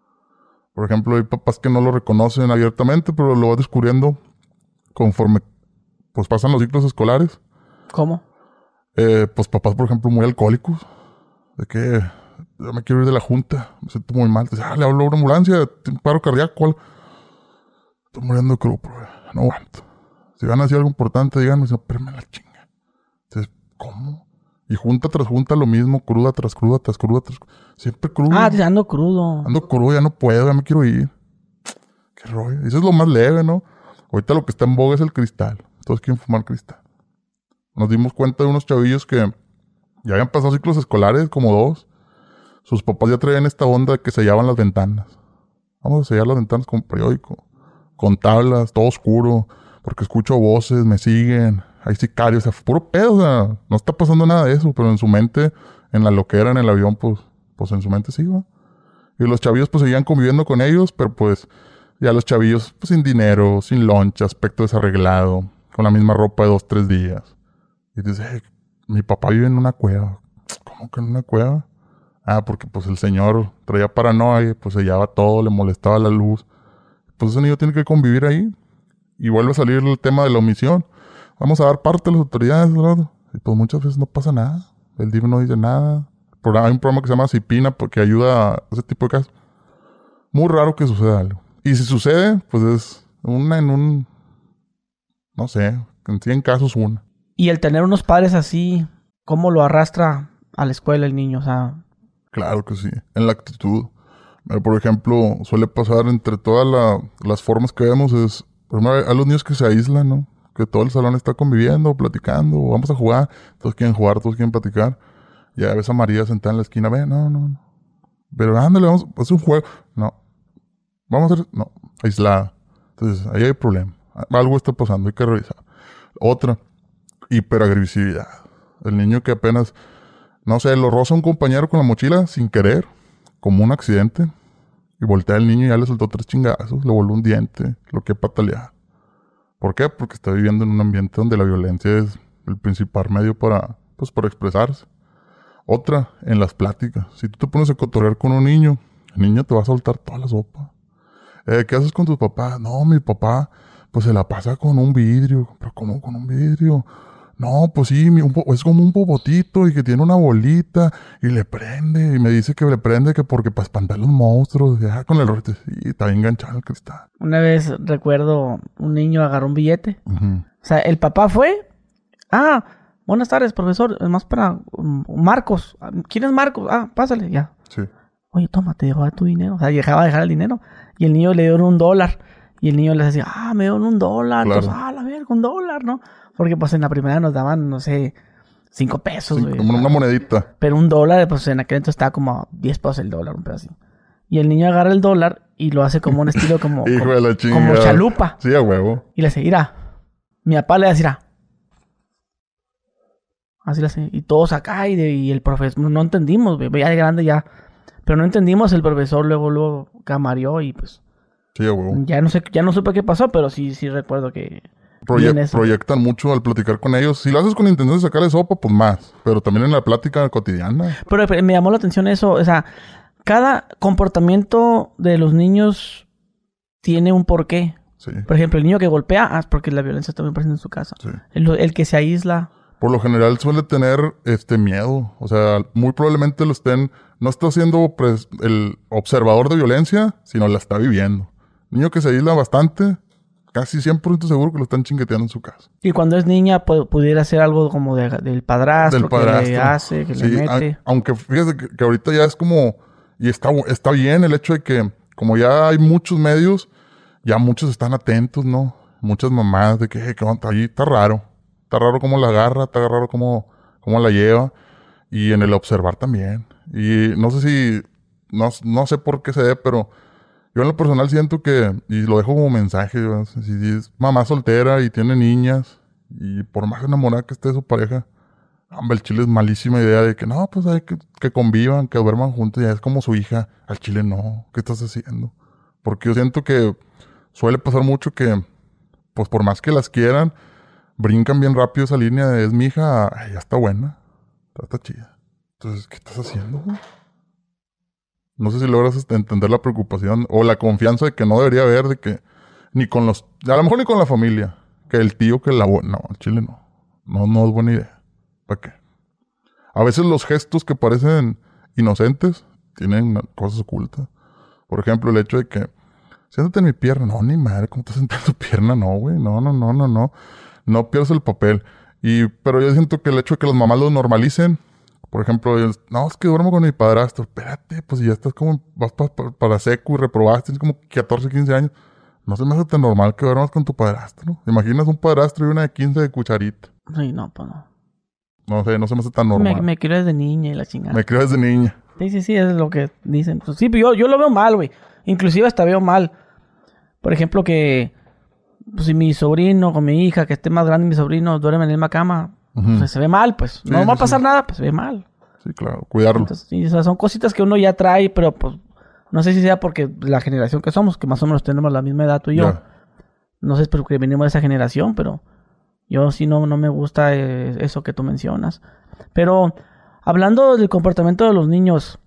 Por ejemplo, hay papás que no lo reconocen abiertamente, pero lo vas descubriendo conforme pues pasan los ciclos escolares. ¿Cómo? Eh, pues papás, por ejemplo, muy alcohólicos. De que yo me quiero ir de la junta, me siento muy mal. Dice, ah, le hablo a una ambulancia, tengo un paro cardíaco. Algo. Estoy muriendo de crudo, bro. No aguanto. Si van a decir algo importante, díganme, no, espérame la chinga. Entonces, ¿cómo? Y junta tras junta lo mismo, cruda tras cruda tras cruda tras cruda. Siempre crudo. Ah, dice, ando crudo. Ando crudo, ya no puedo, ya me quiero ir. Qué rollo. Eso es lo más leve, ¿no? Ahorita lo que está en boga es el cristal. Todos quieren fumar cristal. Nos dimos cuenta de unos chavillos que ya habían pasado ciclos escolares, como dos. Sus papás ya traían esta onda de que sellaban las ventanas. Vamos a sellar las ventanas con periódico, con tablas, todo oscuro, porque escucho voces, me siguen, hay sicarios, o sea, puro pedo, o sea, no está pasando nada de eso, pero en su mente, en la loquera, en el avión, pues, pues en su mente sí va. Y los chavillos pues seguían conviviendo con ellos, pero pues ya los chavillos pues sin dinero, sin lunch, aspecto desarreglado, con la misma ropa de dos, tres días. Y dices, hey, mi papá vive en una cueva. ¿Cómo que en una cueva? Ah, porque pues el señor traía paranoia, pues sellaba todo, le molestaba la luz. Pues ese niño tiene que convivir ahí. Y vuelve a salir el tema de la omisión. Vamos a dar parte a las autoridades, ¿verdad? Y pues muchas veces no pasa nada. El D I F no dice nada. Hay un programa que se llama Cipina que ayuda a ese tipo de casos. Muy raro que suceda algo. Y si sucede, pues es una en un... No sé, en cien casos una. Y el tener unos padres así, ¿cómo lo arrastra a la escuela el niño? O sea... Claro que sí, en la actitud. Pero, por ejemplo, suele pasar entre todas la, las formas que vemos es... Por ejemplo, hay los niños que se aíslan, ¿no? Que todo el salón está conviviendo, platicando, o vamos a jugar. Todos quieren jugar, todos quieren platicar. Ya ves a María sentada en la esquina, ve, no, no, no. Pero ándale, vamos, es un juego. No. Vamos a hacer, no, aislada. Entonces, ahí hay problema. Algo está pasando, hay que revisar. Otra, hiperagresividad. El niño que apenas, no sé, lo roza un compañero con la mochila sin querer, como un accidente, y voltea el niño y ya le soltó tres chingazos, le voló un diente, lo que patalear. ¿Por qué? Porque está viviendo en un ambiente donde la violencia es el principal medio para, pues, para expresarse. Otra, en las pláticas. Si tú te pones a cotorrear con un niño, el niño te va a soltar toda la sopa. Eh, ¿Qué haces con tus papás? No, mi papá, pues se la pasa con un vidrio. ¿Pero cómo con un vidrio? No, pues sí, mi, un po- es como un popotito y que tiene una bolita y le prende. Y me dice que le prende que porque para espantar a los monstruos. Ya con el rote, sí, está bien enganchado el cristal. Una vez recuerdo un niño agarró un billete. Uh-huh. O sea, el papá fue. Ah, buenas tardes, profesor. Es más para um, Marcos. ¿Quién es Marcos? Ah, pásale, ya. Sí. Oye, toma, te dejaba tu dinero. O sea, dejaba de dejar el dinero. Y el niño le dio un dólar. Y el niño le decía, ah, me dieron un dólar. Claro. Entonces, ah, la verga, un dólar, ¿no? Porque pues en la primera nos daban, no sé, cinco pesos. Sí, güey. como una monedita. Pero un dólar, pues en aquel entonces estaba como a diez pesos el dólar, un pedo así. Y el niño agarra el dólar y lo hace como un estilo como, Hijo como, de la chingada. como chalupa. Sí, a huevo. Y le dice, mira, mi papá le dice, mira. Así le hace. Y todos acá y, de, y el profesor, no entendimos, güey, ya de grande ya. Pero no entendimos, el profesor luego, luego camarió y pues... Sí, a huevo. Ya no sé, ya no supe qué pasó, pero sí, sí recuerdo que... Proye- bien eso. proyectan mucho al platicar con ellos. Si lo haces con intención de sacarle sopa, pues más. Pero también en la plática cotidiana. Pero, pero me llamó la atención eso, o sea, cada comportamiento de los niños tiene un porqué. Sí. Por ejemplo, el niño que golpea, ah, es porque la violencia está muy presente en su casa. Sí. El, el que se aísla. Por lo general suele tener este miedo. O sea, muy probablemente lo estén... No está siendo pres- el observador de violencia, sino la está viviendo. Niño que se aísla bastante, casi cien por ciento seguro que lo están chingueteando en su casa. Y cuando es niña, pu- pudiera ser algo como de- del padrastro, Del padrastro. que le hace, que Sí, le mete. a- aunque fíjate que, que ahorita ya es como... Y está, bu- está bien el hecho de que, como ya hay muchos medios, ya muchos están atentos, ¿no? Muchas mamás de que, eh, que onda, ahí está raro. Está raro cómo la agarra, está raro cómo, cómo la lleva. Y en el observar también. Y no sé si... No, no sé por qué se dé, pero... Yo en lo personal siento que... Y lo dejo como mensaje, ¿verdad? Si es mamá soltera y tiene niñas... Y por más enamorada que esté de su pareja... Hombre, el chile es malísima idea de que... No, pues hay que, que convivan, que duerman juntos. Ya es como su hija. Al chile no. ¿Qué estás haciendo? Porque yo siento que... Suele pasar mucho que... Pues por más que las quieran... Brincan bien rápido esa línea de... Es mi hija... Ay, ya está buena. Está, está chida. Entonces, ¿qué estás haciendo, güey? No sé si logras este, entender la preocupación o la confianza de que no debería haber, de que ni con los, a lo mejor ni con la familia, que el tío, que el abuelo, no, en Chile no, no, no es buena idea. ¿Para qué? A veces los gestos que parecen inocentes tienen cosas ocultas. Por ejemplo, el hecho de que, siéntate en mi pierna, no, ni madre, ¿cómo te sientas en tu pierna? No, güey, no, no, no, no, no, no pierdas el papel. Y, pero yo siento que el hecho de que las mamás lo normalicen, por ejemplo, ellos, no, es que duermo con mi padrastro. Espérate, pues si ya estás como, vas pa, pa, para secu y reprobaste, tienes como catorce, quince años. No se me hace tan normal que duermas con tu padrastro. Imaginas un padrastro y una de quince de cucharita. Sí, no, pues no. No sé, no se me hace tan normal. Me, me quiero desde niña y la chingada. Me creo desde niña. Sí, sí, sí, es lo que dicen. Pues sí, pero yo, yo lo veo mal, güey. Inclusive hasta veo mal. Por ejemplo, que pues, si mi sobrino con mi hija, que esté más grande mi sobrino, duermen en la misma cama, Uh-huh. pues se ve mal, pues. Sí, No sí, va a pasar sí. nada, pues se ve mal. Sí, claro, cuidarlo. Entonces, sí, o sea, son cositas que uno ya trae, pero pues no sé si sea porque la generación que somos, que más o menos tenemos la misma edad tú y yo. Ya. No sé si es porque venimos de esa generación, pero yo sí no, no me gusta eh, eso que tú mencionas. Pero hablando del comportamiento de los niños,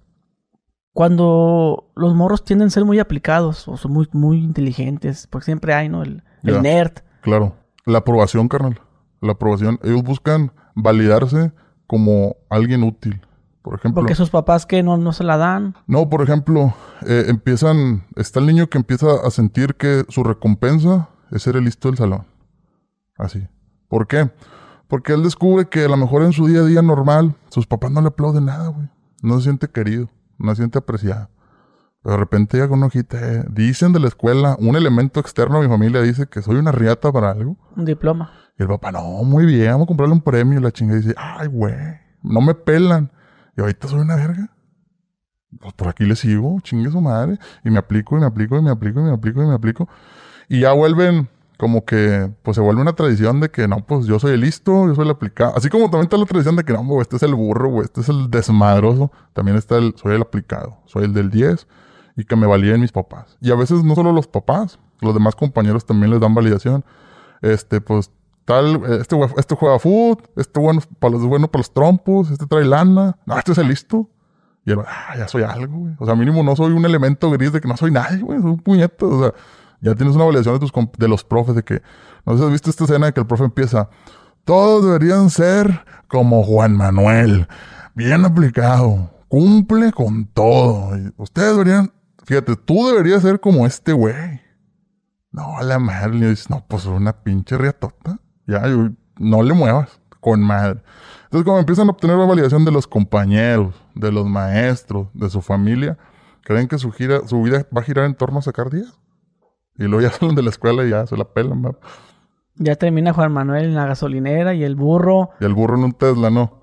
cuando los morros tienden a ser muy aplicados o son muy, muy inteligentes, porque siempre hay, ¿no? El, el Ya. nerd. Claro. La aprobación, carnal. La aprobación. Ellos buscan validarse como alguien útil. Por ejemplo. Porque sus papás que no, no se la dan. No, por ejemplo, eh, empiezan... Está el niño que empieza a sentir que su recompensa es ser el listo del salón. Así. ¿Por qué? Porque él descubre que a lo mejor en su día a día normal, sus papás no le aplauden nada, güey. No se siente querido, no se siente apreciado. Pero de repente llega con una hojita, eh, dicen de la escuela, un elemento externo a mi familia dice que soy una riata para algo. Un diploma. Y el papá, no, muy bien, vamos a comprarle un premio. Y la chingada dice, ay, güey, no me pelan. Y ahorita soy una verga. Pues por aquí le sigo, chingue su madre. Y me aplico, y me aplico, y me aplico, y me aplico, y me aplico. Y ya vuelven como que pues se vuelve una tradición de que no, pues yo soy el listo, yo soy el aplicado. Así como también está la tradición de que no, güey, este es el burro, güey, este es el desmadroso. También está el, soy el aplicado, soy el del diez y que me validen mis papás. Y a veces no solo los papás, los demás compañeros también les dan validación. Este, pues tal, este, este juega fútbol, este bueno para los, bueno para los trompos, este trae lana, no, este es el listo. Y él, ah, ya soy algo, güey. O sea, mínimo no soy un elemento gris de que no soy nadie, güey, soy un puñeto, o sea. Ya tienes una validación de tus comp- de los profes de que... No sé si has visto esta escena de que el profe empieza... Todos deberían ser como Juan Manuel. Bien aplicado. Cumple con todo. Y ustedes deberían... Fíjate, tú deberías ser como este güey. No, a la madre. Y dices, no, pues una pinche riatota. Ya, yo, no le muevas. Con madre. Entonces, como empiezan a obtener la validación de los compañeros, de los maestros, de su familia, creen que su, gira, su vida va a girar en torno a sacar diez. Y luego ya salen de la escuela y ya se la pelan, ¿va? Ya termina Juan Manuel en la gasolinera y el burro... Y el burro en un Tesla, ¿no?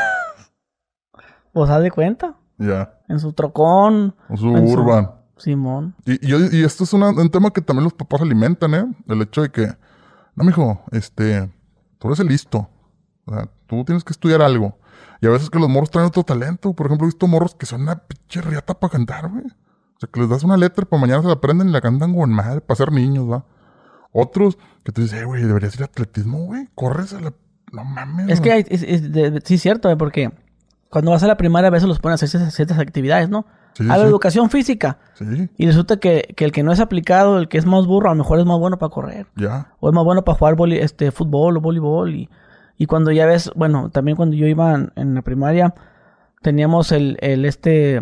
Pues haz de cuenta. Ya. En su trocón. En su Urban. Simón. Y, y, y esto es una, un tema que también los papás alimentan, ¿eh? El hecho de que... No, mijo, este... Tú eres el listo. O sea, tú tienes que estudiar algo. Y a veces que los morros traen otro talento. Por ejemplo, he visto morros que son una pinche riata para cantar, güey. O sea, que les das una letra para mañana se la aprenden y la cantan con madre para ser niños, ¿va? Otros que tú dices, hey, güey, deberías ir a atletismo, güey. Corres a la... No mames. Es que hay, es, es de, sí es cierto, ¿eh? Porque cuando vas a la primaria a veces los ponen a hacer ciertas, ciertas actividades, ¿no? Sí, a la sí. educación física. Sí. Y resulta que, que el que no es aplicado, el que es más burro, a lo mejor es más bueno para correr. Ya. O es más bueno para jugar boli, este, fútbol o voleibol. Y, y cuando ya ves, bueno, también cuando yo iba en, en la primaria, teníamos el, el este...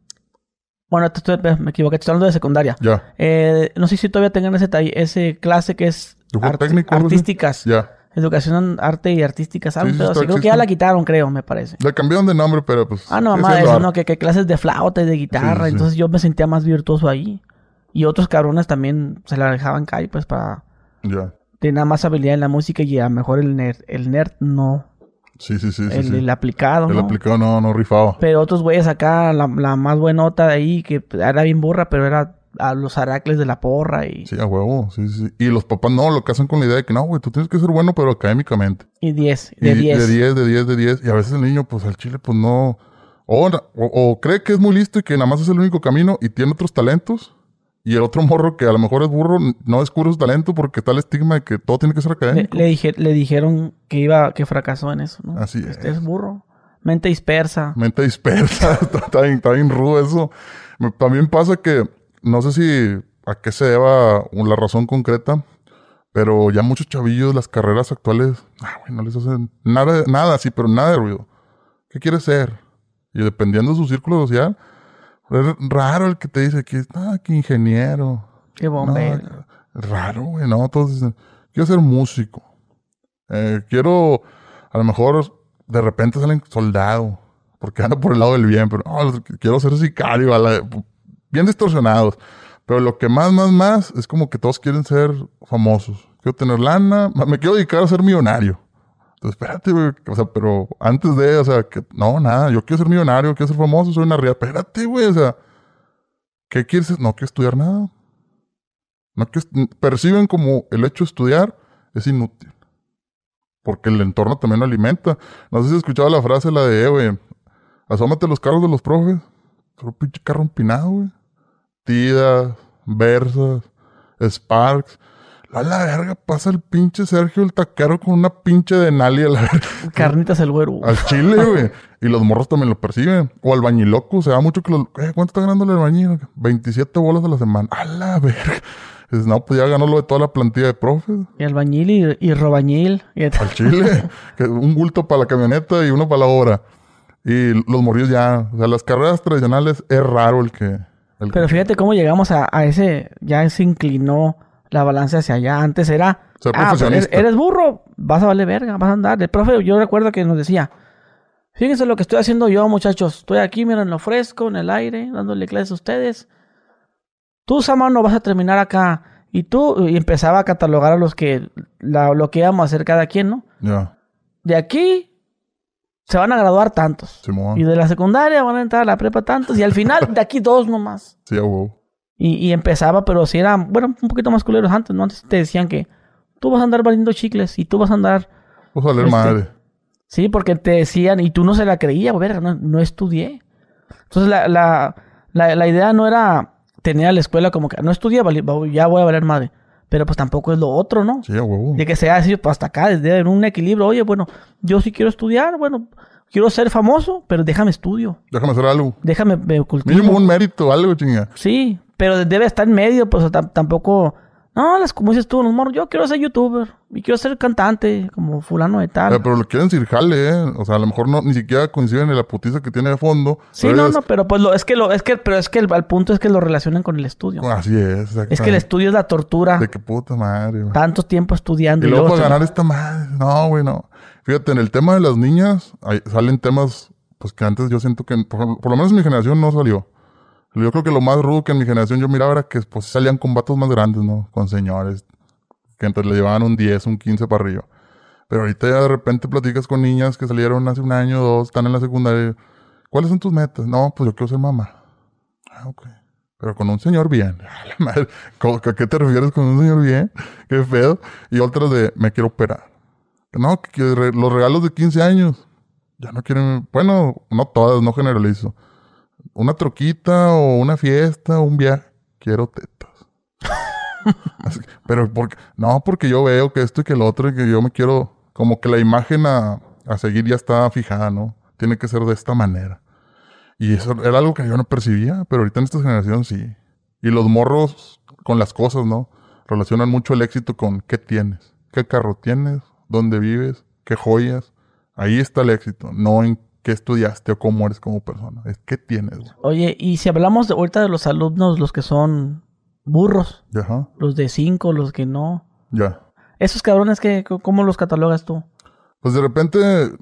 Bueno, te estoy, me equivoqué, te estoy hablando de secundaria. Ya. Eh, no sé si todavía tengan ese, ese clase que es Dibujo técnico, algo así. artísticas. Ya. Educación, arte y artísticas. Algo, Sí, sí, pero está- sí, creo que existe. ya la quitaron, creo, me parece. Le cambiaron de nombre, pero pues... Ah, no, sigue mamá, siendo eso, arte. no, que, que clases de flauta y de guitarra. Sí, sí, sí. Entonces yo me sentía más virtuoso ahí. Y otros cabrones también se la dejaban caer, pues, para Ya. tener más habilidad en la música y a lo mejor el nerd, el nerd no. Sí, sí, sí, sí. el, sí. el aplicado, El ¿no? aplicado no, no rifaba. Pero otros güeyes acá, la, la más buenota de ahí, que era bien burra, pero era a los aracles de la porra y... Sí, a huevo. Sí, sí. Y los papás no, lo que hacen con la idea de que no, güey, tú tienes que ser bueno, pero académicamente. Y diez, Y de diez. De diez, de diez, de diez. Y a veces el niño, pues al chile, pues no... O, o, o cree que es muy listo y que nada más es el único camino y tiene otros talentos. Y el otro morro que a lo mejor es burro no descubre su talento porque está el estigma de que todo tiene que ser Le, académico. le, dije, le dijeron que iba, que fracasó en eso, ¿no? Así Este es. es burro. Mente dispersa. Mente dispersa. está, está bien, está bien rudo eso. Me- También pasa que, no sé si a qué se deba la razón concreta, pero ya muchos chavillos, las carreras actuales, ah, güey, no les hacen nada, nada así, pero nada de ruido. ¿Qué quieres ser? Y dependiendo de su círculo social, es raro el que te dice que, ah, que ingeniero. Qué bombero. No, es raro, güey, no, todos dicen, quiero ser músico. Eh, quiero, a lo mejor, de repente salen soldado, porque anda por el lado del bien, pero no, quiero ser sicario, a la- bien distorsionados. Pero lo que más, más, más, es como que todos quieren ser famosos. Quiero tener lana, me quiero dedicar a ser millonario. Entonces, espérate, güey, o sea, pero antes de, o sea, que, no, nada, yo quiero ser millonario, quiero ser famoso, soy una riata. Espérate, güey, o sea, ¿qué quieres? No quiero estudiar nada. No quiero, perciben como el hecho de estudiar es inútil. Porque el entorno también lo alimenta. No sé si has escuchado la frase, la de, eh, güey, asómate a los carros de los profes. Pero pinche carro empinado, güey. Tidas, Versas, Sparks. A la verga, pasa el pinche Sergio el taquero con una pinche Denali a la verga. Carnitas el güero. Al chile, güey. Y los morros también lo perciben. O al bañiloco. Se da mucho que los... Eh, ¿cuánto está ganando el albañil? veintisiete bolas a la semana. A la verga. Dices, no, pues ya ganó lo de toda la plantilla de profes. Y albañil y, y robañil. Y Al chile. Que un bulto para la camioneta y uno para la obra. Y los morrillos ya... O sea, las carreras tradicionales es raro el que... El Pero que- fíjate cómo llegamos a, a ese... Ya se inclinó la balanza hacia allá. Antes era... Ser ah, pues, eres, profesionista. eres burro. Vas a valer verga. Vas a andar. El profe, yo recuerdo que nos decía... Fíjense lo que estoy haciendo yo, muchachos. Estoy aquí, miren, en lo fresco, en el aire, dándole clases a ustedes. Tú, Samano, vas a terminar acá. Y tú... Y empezaba a catalogar a los que... La, lo que íbamos a hacer cada quien, ¿no? Ya. De aquí... Se van a graduar tantos. Simón. Y de la secundaria van a entrar a la prepa tantos. Y al final, de aquí dos nomás. Sí, a huevo. Y, y empezaba, pero si eran, bueno, un poquito más culeros antes, ¿no? Antes te decían que tú vas a andar valiendo chicles y tú vas a andar... Pues a valer este, madre. Sí, porque te decían, y tú no se la creías, verga, no, no estudié. Entonces la, la, la, la idea no era tener a la escuela como que no estudié, vali- ya voy a valer madre. Pero pues tampoco es lo otro, ¿no? Sí, a huevo. De que sea así, pues hasta acá, desde un equilibrio. Oye, bueno, yo sí quiero estudiar, bueno, quiero ser famoso, pero déjame estudio. Déjame hacer algo. Déjame me cultivo. Mínimo un mérito, algo, chinga. Sí, pero debe estar en medio, pues tam- tampoco... No, las, como dices tú, los morros, yo quiero ser youtuber y quiero ser cantante, como fulano de tal. Eh, pero lo quieren decir jale, ¿eh? O sea, a lo mejor no, ni siquiera coinciden en la putiza que tiene de fondo. Sí, pero no, es- no, pero pues lo, es que lo, es que, pero es que el, el punto es que lo relacionan con el estudio. Así es. Es que el estudio es la tortura. De qué puta madre, güey. Tanto tiempo estudiando. Y luego para se- ganar esta madre. No, güey, no. Fíjate, en el tema de las niñas, hay- salen temas, pues que antes yo siento que, por, por lo menos en mi generación no salió. Yo creo que lo más rudo que en mi generación yo miraba era que pues salían con vatos más grandes, ¿no? Con señores. Que entonces le llevaban un diez, un quince para arriba. Pero ahorita ya de repente platicas con niñas que salieron hace un año o dos, están en la secundaria. ¿Cuáles son tus metas? No, pues yo quiero ser mamá. Ah, ok. Pero con un señor bien. A la madre, ¿cómo- ¿a qué te refieres con un señor bien? Qué feo. Y otras de, me quiero operar. No, que, que re- los regalos de quince años. Ya no quieren, bueno, no todas, no generalizo. Una troquita o una fiesta o un viaje. Quiero tetas. Así- Pero porque, no, porque yo veo que esto y que lo otro y que yo me quiero, como que la imagen a, a seguir ya está fijada, ¿no? Tiene que ser de esta manera. Y eso era algo que yo no percibía, pero ahorita en esta generación sí. Y los morros con las cosas, ¿no? Relacionan mucho el éxito con qué tienes, qué carro tienes, dónde vives, qué joyas. Ahí está el éxito, no en qué estudiaste o cómo eres como persona. Es qué tienes, güey. Oye, y si hablamos de, ahorita de los alumnos, los que son burros, Ajá, los de cinco, los que no. ya. Esos cabrones, que, ¿cómo los catalogas tú? Pues de repente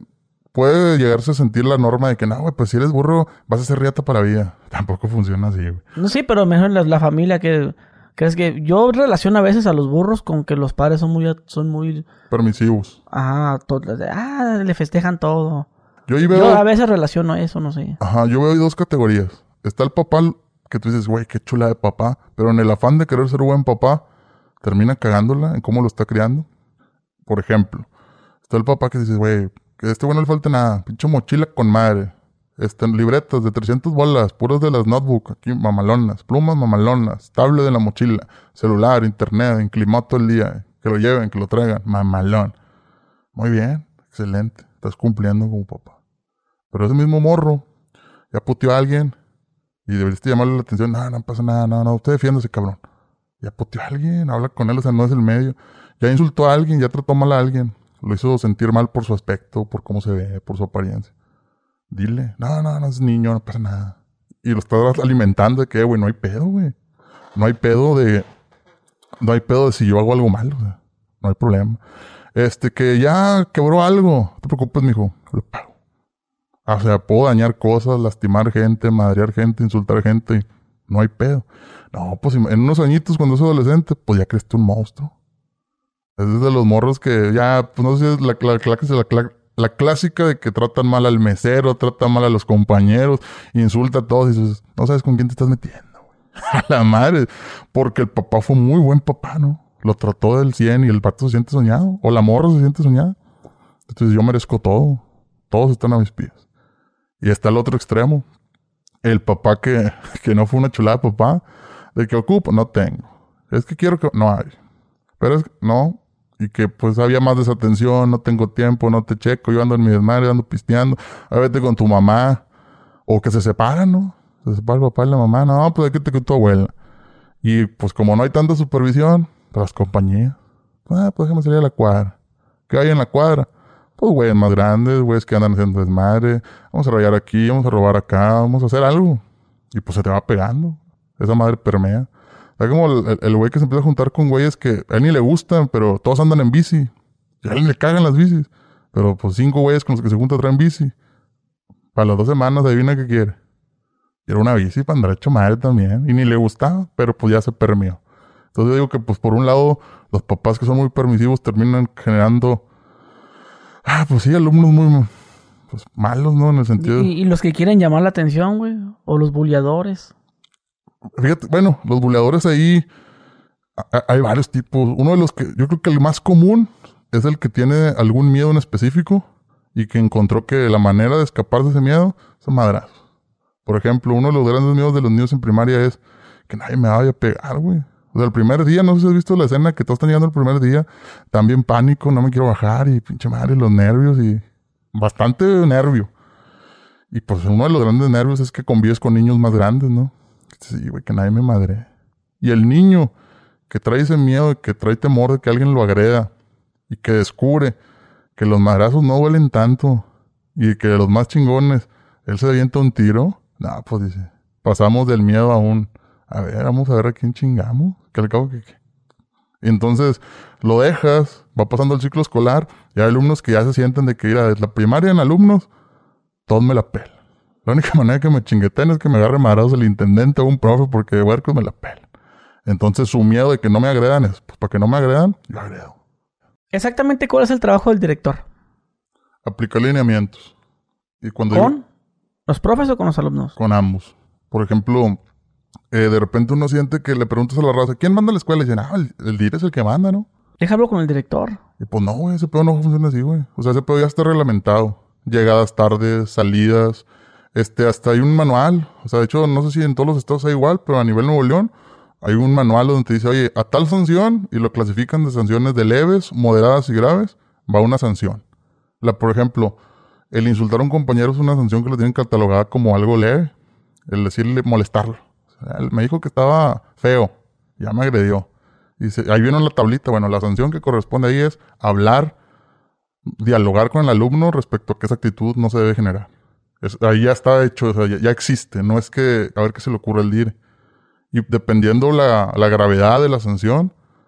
puede llegarse a sentir la norma de que, no, güey, pues si eres burro, vas a ser riata para la vida. Tampoco funciona así, güey. No, sí, pero mejor la, la familia que... ¿Crees que yo relaciono a veces a los burros con que los padres son muy... Son muy Permisivos. ah, to- ah, le festejan todo. Yo ahí veo... Yo a veces relaciono eso, no sé. Ajá, yo veo ahí dos categorías. Está el papá que tú dices, güey, qué chula de papá. Pero en el afán de querer ser buen papá, termina cagándola en cómo lo está criando. Por ejemplo, está el papá que dices, güey, que a este güey no le falta nada. Pinche mochila con madre. Están libretas de trescientas bolas, puras de las notebook, aquí mamalonas, plumas mamalonas, tablet de la mochila, celular, internet, enclimado todo el día, que lo lleven, que lo traigan, mamalón. Muy bien, excelente, estás cumpliendo como papá. Pero ese mismo morro ya puteó a alguien y deberías llamarle la atención, no, no pasa nada, no, no, usted defiéndase, cabrón. Ya puteó a alguien, habla con él, o sea, no es el medio. Ya insultó a alguien, ya trató mal a alguien, lo hizo sentir mal por su aspecto, por cómo se ve, por su apariencia. Dile, no, no, no es niño, no pasa nada. Y lo estás alimentando de que, güey, no hay pedo, güey. No hay pedo de... No hay pedo de si yo hago algo malo, o sea, no hay problema. Este, que ya quebró algo, no te preocupes, mijo, lo pago. O sea, puedo dañar cosas, lastimar gente, madrear gente, insultar gente, y no hay pedo. No, pues en unos añitos, cuando es adolescente, pues ya creaste un monstruo. Es de los morros que ya, pues no sé si es la, la, la, la, la, la clásica de que tratan mal al mesero, tratan mal a los compañeros, insulta a todos y dices, no sabes con quién te estás metiendo, güey. A la madre. Porque el papá fue muy buen papá, ¿no? Lo trató del cien y el pato se siente soñado. O la morra se siente soñada. Entonces yo merezco todo. Todos están a mis pies. Y está el otro extremo. El papá que, que no fue una chulada papá. De que ocupo, no tengo. Es que quiero que... No hay. Pero es que... No. Y que pues había más desatención, no tengo tiempo, no te checo, yo ando en mi desmadre, ando pisteando, a vete con tu mamá, o que se separan, ¿no? Se separa el papá y la mamá, no, pues aquí te con tu abuela. Y pues como no hay tanta supervisión, pues las compañías, ah, pues déjame salir a la cuadra. ¿Qué hay en la cuadra? Pues güeyes más grandes, güeyes que andan haciendo desmadre, vamos a rayar aquí, vamos a robar acá, vamos a hacer algo. Y pues se te va pegando, esa madre permea. Es como el, el güey que se empieza a juntar con güeyes que a él ni le gustan, pero todos andan en bici. Y a él le cagan las bicis. Pero pues cinco güeyes con los que se junta traen bici. Para las dos semanas adivina qué quiere. Y era una bici para andar hecho madre también. Y ni le gustaba, pero pues ya se permeó. Entonces yo digo que pues por un lado los papás que son muy permisivos terminan generando... Ah, pues sí, alumnos muy... Pues malos, ¿no? En el sentido... Y, y los que quieren llamar la atención, güey. O los bulleadores. Fíjate, bueno, los buleadores ahí, A- hay varios tipos. Uno de los que yo creo que el más común es el que tiene algún miedo en específico y que encontró que la manera de escapar de ese miedo son madrazos. Por ejemplo, uno de los grandes miedos de los niños en primaria es que nadie me vaya a pegar, güey. O sea, el primer día, no sé si has visto la escena que todos están llegando el primer día, también pánico, no me quiero bajar y pinche madre, los nervios y bastante nervio. Y pues uno de los grandes nervios es que convives con niños más grandes, ¿no? Sí, güey, que nadie me madre. Y el niño que trae ese miedo, que trae temor de que alguien lo agreda y que descubre que los madrazos no duelen tanto y que los más chingones, él se avienta un tiro, no, pues dice, pasamos del miedo a un, a ver, vamos a ver a quién chingamos, que al cabo que... que. Entonces, lo dejas, va pasando el ciclo escolar, y hay alumnos que ya se sienten de que ir a la primaria en alumnos, todos me la pelan. La única manera que me chingueten es que me agarre madrazos el intendente o un profe porque de huercos me la pelan. Entonces, su miedo de que no me agredan es, pues para que no me agredan, yo agredo. Exactamente, ¿cuál es el trabajo del director? Aplicar lineamientos. Y cuando ¿Con digo, los profes o con los alumnos? con ambos. Por ejemplo, eh, de repente uno siente que le preguntas a la raza, ¿quién manda a la escuela? Y dicen, ah, el, el D I R es el que manda, ¿no? Déjalo con el director. Y pues no, güey, ese pedo no funciona así, güey. O sea, ese pedo ya está reglamentado. Llegadas tardes, salidas, este, hasta hay un manual. O sea, de hecho, no sé si en todos los estados hay igual, pero a nivel Nuevo León hay un manual donde te dice, oye, a tal sanción, y lo clasifican de sanciones de leves, moderadas y graves, va una sanción. La, por ejemplo, el insultar a un compañero es una sanción que lo tienen catalogada como algo leve. El decirle, molestarlo. O sea, él me dijo que estaba feo, ya me agredió. Y se, ahí viene la tablita. Bueno, la sanción que corresponde ahí es hablar, dialogar con el alumno respecto a que esa actitud no se debe generar. Es, ahí ya está hecho, o sea, ya, ya existe. No es que, a ver qué se le ocurre al D I R E. Y dependiendo la, la gravedad de la sanción,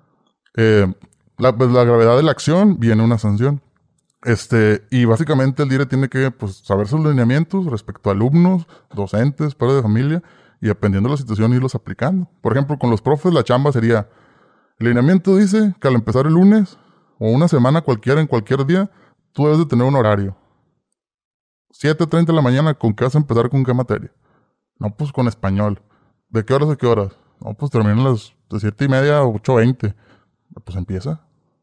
eh, la, pues, la gravedad de la acción, viene una sanción. Este, y básicamente el D I R E tiene que, pues, saber sus lineamientos respecto a alumnos, docentes, padres de familia, y dependiendo de la situación irlos aplicando. Por ejemplo, con los profes la chamba sería, el lineamiento dice que al empezar el lunes, o una semana cualquiera, en cualquier día, tú debes de tener un horario. siete treinta de la mañana, ¿con qué vas a empezar? ¿Con qué materia? No, pues con español. ¿De qué horas a qué horas? No, pues terminan las de siete y media a ocho veinte. Pues empieza.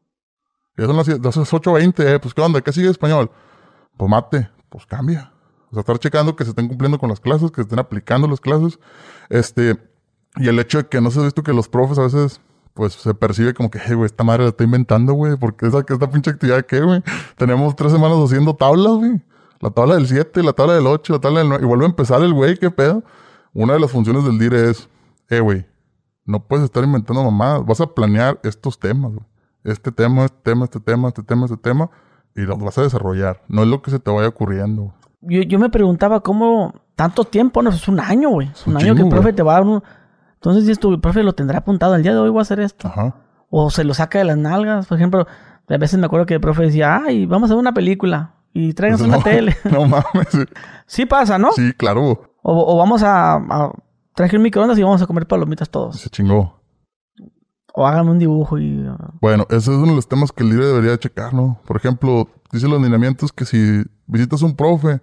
Ya son las, las ocho veinte, eh, pues ¿qué onda? ¿Qué sigue español? Pues mate, pues cambia. O sea, estar checando que se estén cumpliendo con las clases, que se estén aplicando las clases. Este, y el hecho de que no se ha visto que los profes a veces, pues se percibe como que, hey, güey, esta madre la está inventando, güey, porque esa, esta pinche actividad, ¿qué, güey? Tenemos tres semanas haciendo tablas, güey. La tabla del siete, la tabla del ocho, la tabla del nueve, y vuelve a empezar el güey, ¿qué pedo? Una de las funciones del D I R E es, eh, güey, no puedes estar inventando mamadas, vas a planear estos temas, güey. Este tema, este tema, este tema, este tema, este tema, y los vas a desarrollar. No es lo que se te vaya ocurriendo. Yo, yo me preguntaba cómo tanto tiempo, no, es un año, güey. Es un, un año chingo, que el profe güey. te va a dar un... Entonces, si tu profe lo tendrá apuntado, el día de hoy voy a hacer esto. Ajá. O se lo saca de las nalgas. Por ejemplo, a veces me acuerdo que el profe decía, ay, vamos a ver una película y tráiganse No, una tele. No mames. Sí pasa, ¿no? Sí, claro. O, o vamos a, a traer un microondas y vamos a comer palomitas todos. Se chingó. O háganme un dibujo y... Uh... Bueno, ese es uno de los temas que el D I R E debería checar, ¿no? Por ejemplo, dice los lineamientos que si visitas a un profe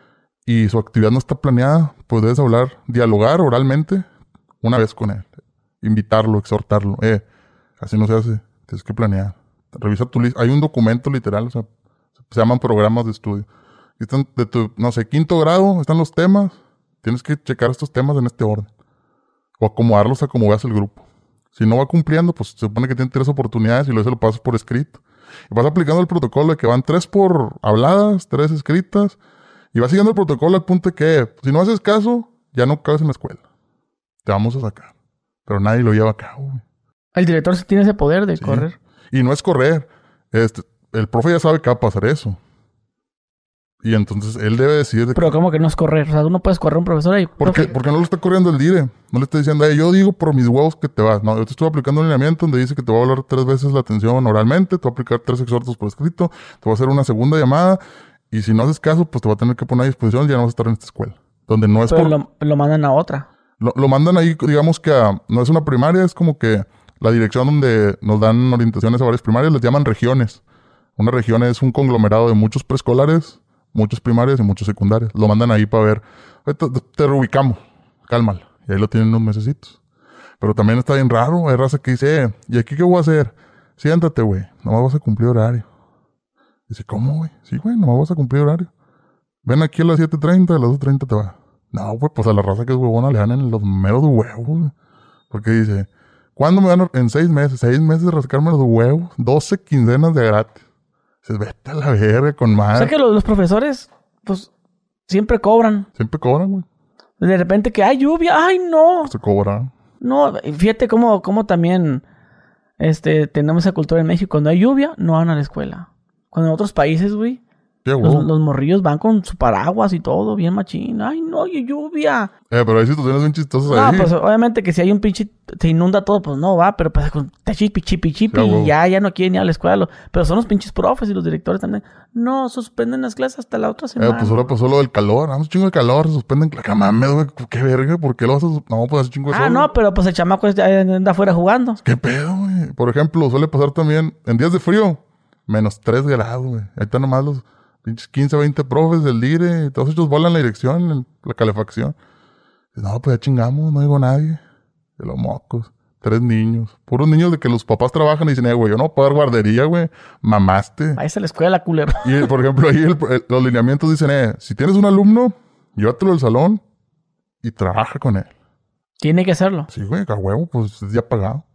y su actividad no está planeada, pues debes hablar, dialogar oralmente una vez con él. Invitarlo, exhortarlo. Eh, así no se hace. Tienes que planear. Revisa tu lista. Hay un documento literal, o sea, se llaman programas de estudio. Y están de tu, no sé, quinto grado, están los temas. Tienes que checar estos temas en este orden. O acomodarlos a como veas el grupo. Si no va cumpliendo, pues se supone que tiene tres oportunidades y luego se lo pasas por escrito. Y vas aplicando el protocolo de que van tres por habladas, tres escritas. Y vas siguiendo el protocolo al punto de que, si no haces caso, ya no cabes en la escuela. Te vamos a sacar. Pero nadie lo lleva a cabo, güey. El director sí tiene ese poder de Sí. correr. Y no es correr. Este, el profe ya sabe que va a pasar eso. Y entonces él debe decir... De Pero que, ¿cómo que no es correr? O sea, tú no puedes correr a un profesor ahí. ¿por qué? Porque no lo está corriendo el D I R E. No le está diciendo, hey, yo digo por mis huevos que te vas. No, yo te estoy aplicando un lineamiento donde dice que te va a hablar tres veces la atención oralmente, te va a aplicar tres exhortos por escrito, te va a hacer una segunda llamada, y si no haces caso, pues te va a tener que poner a disposición y ya no vas a estar en esta escuela. Donde no es Pero por... lo, lo mandan a otra. Lo, lo mandan ahí, digamos que a... No es una primaria, es como que la dirección donde nos dan orientaciones a varias primarias, les llaman regiones. Una región es un conglomerado de muchos preescolares, muchos primarias y muchos secundarios. Lo mandan ahí para ver, te, te reubicamos, cálmala. Y ahí lo tienen unos mesecitos. Pero también está bien raro. Hay raza que dice, eh, ¿y aquí qué voy a hacer? Siéntate, güey. Nomás vas a cumplir horario. Dice, ¿cómo, güey? Sí, güey, nomás vas a cumplir horario. Ven aquí a las siete treinta, a las dos treinta te va. No, güey, pues a la raza que es huevona le dan en los meros huevos, güey. Porque dice, ¿cuándo me van a... En seis meses, seis meses de rascarme los huevos, doce quincenas de gratis. Dices, vete a la verga con madre. O sea que los, los profesores, pues, siempre cobran. Siempre cobran, güey. De repente que hay lluvia, ¡ay, no! Se cobran. No, fíjate cómo, cómo también este, tenemos esa cultura en México. Cuando hay lluvia, no van a la escuela. Cuando en otros países, güey, los, los morrillos van con su paraguas y todo, bien machín. ¡Ay, no, hay lluvia! Eh, pero hay situaciones bien chistosas no, ahí. No, pues obviamente que si hay un pinche... Se inunda todo, pues no va. Pero pues con chipi, chipi, chipi. Sí, y ya, ya no quieren ir a la escuela. Pero son los pinches profes y los directores también. No, suspenden las clases hasta la otra semana. Eh, pues ahora pasó lo del calor. Vamos, chingo de calor. Se suspenden. ¡Qué mames, güey! ¿Qué verga? ¿Por qué lo vas a...? No, pues hace chingo de Ah, sol, no, güey. pero pues el chamaco ya anda afuera jugando. ¿Qué pedo, güey? Por ejemplo, suele pasar también en días de frío. Menos tres grados, güey. Ahí están nomás los pinches quince, veinte profes del D I R E. Y todos ellos volan la dirección, en la calefacción. Y, no, pues ya chingamos. No digo nadie. De los mocos. Tres niños. Puros niños de que los papás trabajan y dicen, eh, güey, yo no puedo dar guardería, güey. Mamaste. Ahí está la escuela, culero. Y, por ejemplo, ahí el- el- los lineamientos dicen, eh, si tienes un alumno, llévatelo al salón y trabaja con él. Tiene que hacerlo. Sí, güey, a huevo, pues es ya pagado.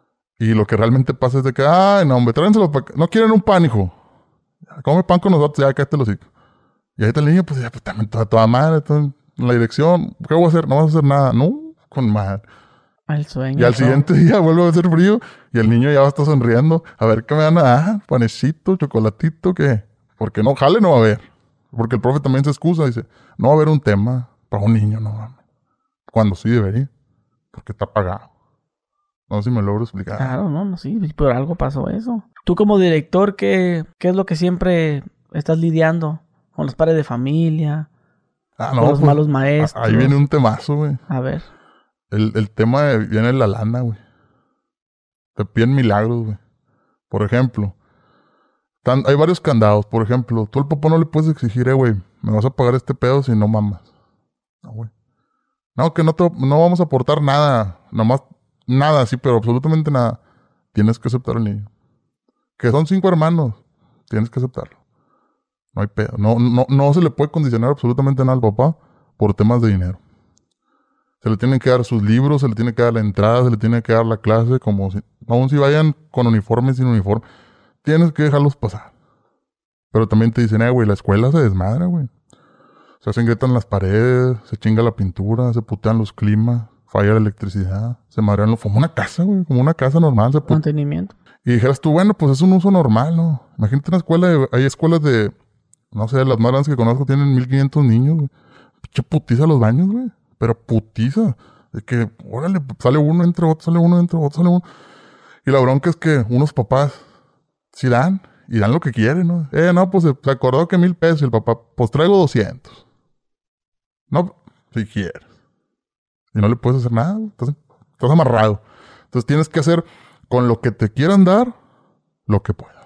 Y lo que realmente pasa es de que, ay, no, hombre, tráenselo para acá. No quieren un pan, hijo. Come pan con nosotros, ya cállate los hijos. Y ahí está el niño, pues ya, pues también toda, toda madre, toda en la dirección. ¿Qué voy a hacer? No vas a hacer nada. No, con madre. Al sueño. Y al todo. siguiente día vuelve a hacer frío y el niño ya va a estar sonriendo. A ver qué me van a dar, panecito, chocolatito, ¿qué? Porque no, jale no va a haber. Porque el profe también se excusa, dice, no va a haber un tema para un niño, no mames. Cuando sí debería, porque está pagado. No sé si me logro explicar. Claro, no, no, sí, por algo pasó eso. Tú como director, ¿qué, qué es lo que siempre estás lidiando? Con los padres de familia, Ah, con los pues, malos maestros. ahí viene un temazo, güey. A ver. El, el tema de- viene la lana, güey. Te piden milagros, güey. Por ejemplo, tan- hay varios candados. Por ejemplo, tú al papá no le puedes exigir, eh, güey, me vas a pagar este pedo si no mamas. No, güey. No, que no, te, no vamos a aportar nada. Nomás nada, sí, pero absolutamente nada. Tienes que aceptar al niño. Que son cinco hermanos. Tienes que aceptarlo. No hay pedo. No, no, no se le puede condicionar absolutamente nada al papá por temas de dinero. Se le tienen que dar sus libros, se le tiene que dar la entrada, se le tiene que dar la clase, como si, aun si vayan con uniforme, sin uniforme, tienes que dejarlos pasar. Pero también te dicen, eh, güey, la escuela se desmadra, güey. Se hacen grietas en las paredes, se chinga la pintura, se putean los climas, falla la electricidad, se madrean los... Como una casa, güey, como una casa normal. Se put... Mantenimiento. Y dijeras tú, bueno, pues es un uso normal, ¿no? Imagínate una escuela, de... hay escuelas de, no sé, las más grandes que conozco tienen mil quinientos niños, güey. Pinche putiza los baños, güey. Pero putiza. De que, órale, sale uno, entra otro, sale uno, entra otro, sale uno. Y la bronca es que unos papás sí dan, y dan lo que quieren, ¿no? Eh, no, pues se, se acordó que mil pesos y el papá, pues traigo doscientos. No, si quieres. Y no le puedes hacer nada, güey. Estás, estás amarrado. Entonces tienes que hacer con lo que te quieran dar, lo que puedan.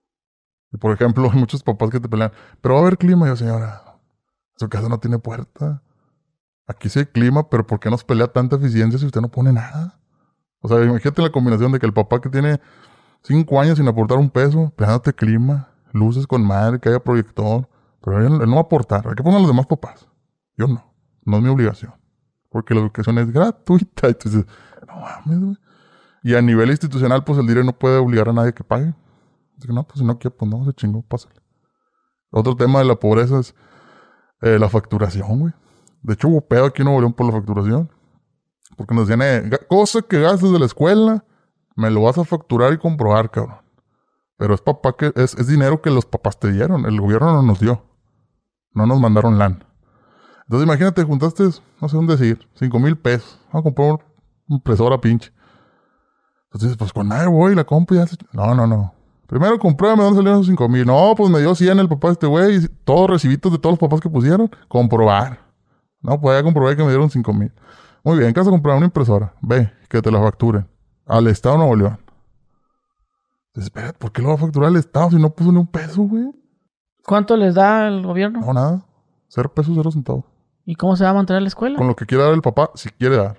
Y por ejemplo, hay muchos papás que te pelean, pero va a haber clima. Y yo, señora, su casa no tiene puerta. Aquí sí hay clima, pero ¿por qué nos pelea tanta eficiencia si usted no pone nada? O sea, imagínate la combinación de que el papá que tiene cinco años sin aportar un peso, peleándote clima, luces con madre, que haya proyector, pero él, él no va a aportar. Hay que poner a los demás papás. Yo no. No es mi obligación. Porque la educación es gratuita. Entonces, no mames, güey. Y a nivel institucional, pues el D I R E no puede obligar a nadie que pague. Así que no, pues si no quiere, pues no, se chingó, pásale. Otro tema de la pobreza es eh, la facturación, güey. De hecho, hubo pedo aquí en Nuevo León por la facturación. Porque nos decían, eh, ga- cosa que gastes de la escuela, me lo vas a facturar y comprobar, cabrón. Pero es papá que, es, es dinero que los papás te dieron. El gobierno no nos dio. No nos mandaron lana. Entonces imagínate, juntaste, no sé dónde decir, cinco mil pesos. Vamos a comprar una impresora pinche. Entonces dices, pues con nadie voy, la compro y ya se... No, no, no. Primero compruébame dónde salieron esos cinco mil. No, pues me dio cien el papá de este güey. Y todos recibitos de todos los papás que pusieron. Comprobar. No, pues ya comprobé que me dieron cinco mil. Muy bien, ¿qué vas a comprar? Una impresora. Ve, que te la facturen. Al Estado de Nuevo León. Entonces, espera, ¿por qué lo va a facturar el Estado si no puso ni un peso, güey? ¿Cuánto les da el gobierno? No, nada. Cero pesos, cero centavos. ¿Y cómo se va a mantener la escuela? Con lo que quiera dar el papá, si quiere dar.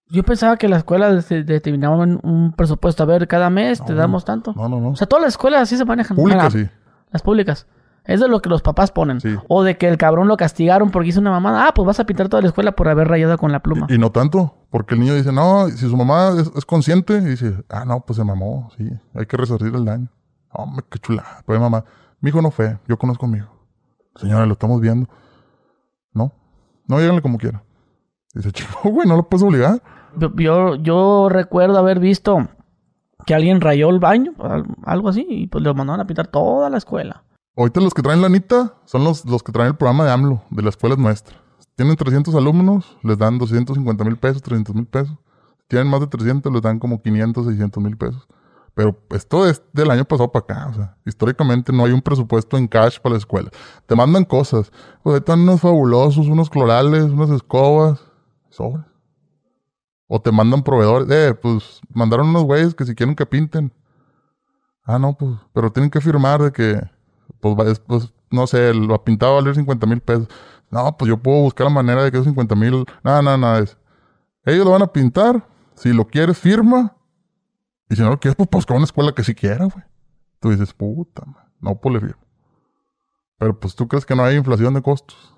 Yo pensaba que las escuelas de- determinaban un presupuesto. A ver, cada mes te No, damos tanto. No, no, no. O sea, todas las escuelas así se manejan. Públicas, Bueno, sí. las públicas. Es de lo que los papás ponen. Sí. O de que el cabrón lo castigaron porque hizo una mamada. Ah, pues vas a pintar toda la escuela por haber rayado con la pluma. Y, y no tanto, porque el niño dice, no, si su mamá es, es consciente, y dice, ah, no, pues se mamó, sí, hay que resarcir el daño. Hombre, qué chulada. Pues mamá, mi hijo no fue, yo conozco a mi hijo. Señora, lo estamos viendo. No, no, lléganle como quiera. Dice, chico, güey, no lo puedes obligar. Yo, yo, yo recuerdo haber visto que alguien rayó el baño, al- algo así, y pues lo mandaron a pintar toda la escuela. Ahorita los que traen la anita son los, los que traen el programa de AMLO, de la escuela nuestra. Tienen trescientos alumnos, les dan doscientos cincuenta mil pesos, trescientos mil pesos. Tienen más de trescientos, les dan como quinientos, seiscientos mil pesos. Pero esto es del año pasado para acá. O sea, históricamente no hay un presupuesto en cash para la escuela. Te mandan cosas. Pues ahí están unos fabulosos, unos clorales, unas escobas. Sobres. O te mandan proveedores. Eh, pues mandaron unos güeyes que si quieren que pinten. Ah, no, pues, pero tienen que firmar de que, pues, va- es- pues no sé, lo pintado va a valer cincuenta mil pesos. No, pues yo puedo buscar la manera de que esos cincuenta mil. No, no, no, es. Ellos lo van a pintar. Si lo quieres, firma. Y si no lo quieres, pues buscar una escuela que sí quiera, güey. Tú dices, puta, man, no, pues le firmo. Pero pues tú crees que no hay inflación de costos.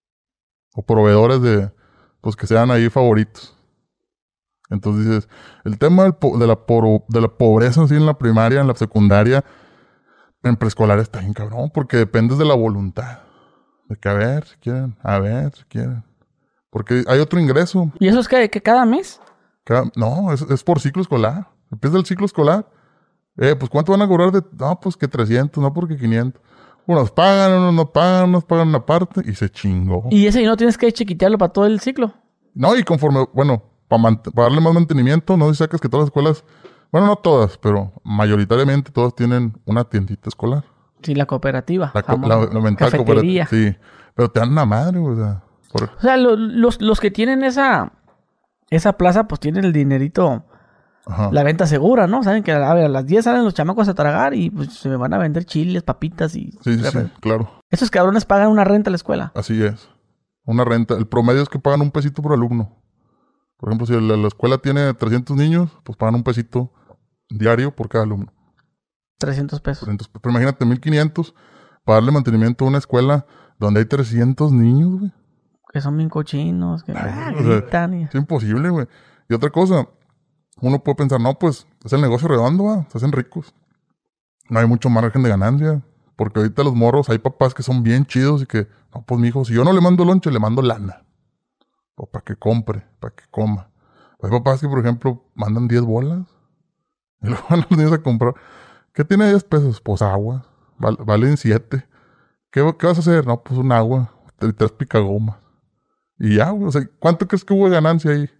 O proveedores de, pues que sean ahí favoritos. Entonces dices, el tema del po- de, la poro- de la pobreza así en la primaria, en la secundaria, en preescolar está bien cabrón, porque dependes de la voluntad. De que a ver si quieren, a ver si quieren. Porque hay otro ingreso. ¿Y eso es que, que cada mes? Cada- no, es, es por ciclo escolar. Empieza el ciclo escolar. Eh, pues ¿cuánto van a cobrar de...? No, pues que trescientos, no porque quinientos. Unos pagan, unos no pagan, unos pagan una parte y se chingó. Y ese no tienes que chiquitearlo para todo el ciclo. No, y conforme, bueno, para darle más mantenimiento, no sé si sacas que todas las escuelas, bueno, no todas, pero mayoritariamente todas tienen una tiendita escolar. Sí, la cooperativa. La, co- famosa. la, la mental Cafetería. cooperativa. Sí, pero te dan una madre, o sea. por- O sea, lo- los, los que tienen esa, esa plaza, pues tienen el dinerito, Ajá. la venta segura, ¿no? Saben que a, ver, a las diez salen los chamacos a tragar y pues se me van a vender chiles, papitas y... Sí, sí, sí, claro. Esos cabrones pagan una renta a la escuela. Así es. Una renta. El promedio es que pagan un pesito por alumno. Por ejemplo, si la, la escuela tiene trescientos niños, pues pagan un pesito diario por cada alumno. trescientos pesos. Entonces, pero imagínate, mil quinientos para darle mantenimiento a una escuela donde hay trescientos niños, güey. Que son bien cochinos, que ah, o sea, gritan y... Es imposible, güey. Y otra cosa, uno puede pensar, no, pues es el negocio redondo, ¿va? Se hacen ricos. No hay mucho margen de ganancia. Porque ahorita los morros, hay papás que son bien chidos y que, no, pues mi hijo, si yo no le mando lonche, le mando lana. O para que compre, para que coma. Hay papás que, por ejemplo, mandan diez bolas. Y luego van los niños a comprar. ¿Qué tiene diez pesos? Pues agua. Val- valen siete. ¿Qué, ¿Qué vas a hacer? No, pues un agua. Y tres picagomas. Y ya, güey. O sea, ¿cuánto crees que hubo de ganancia ahí?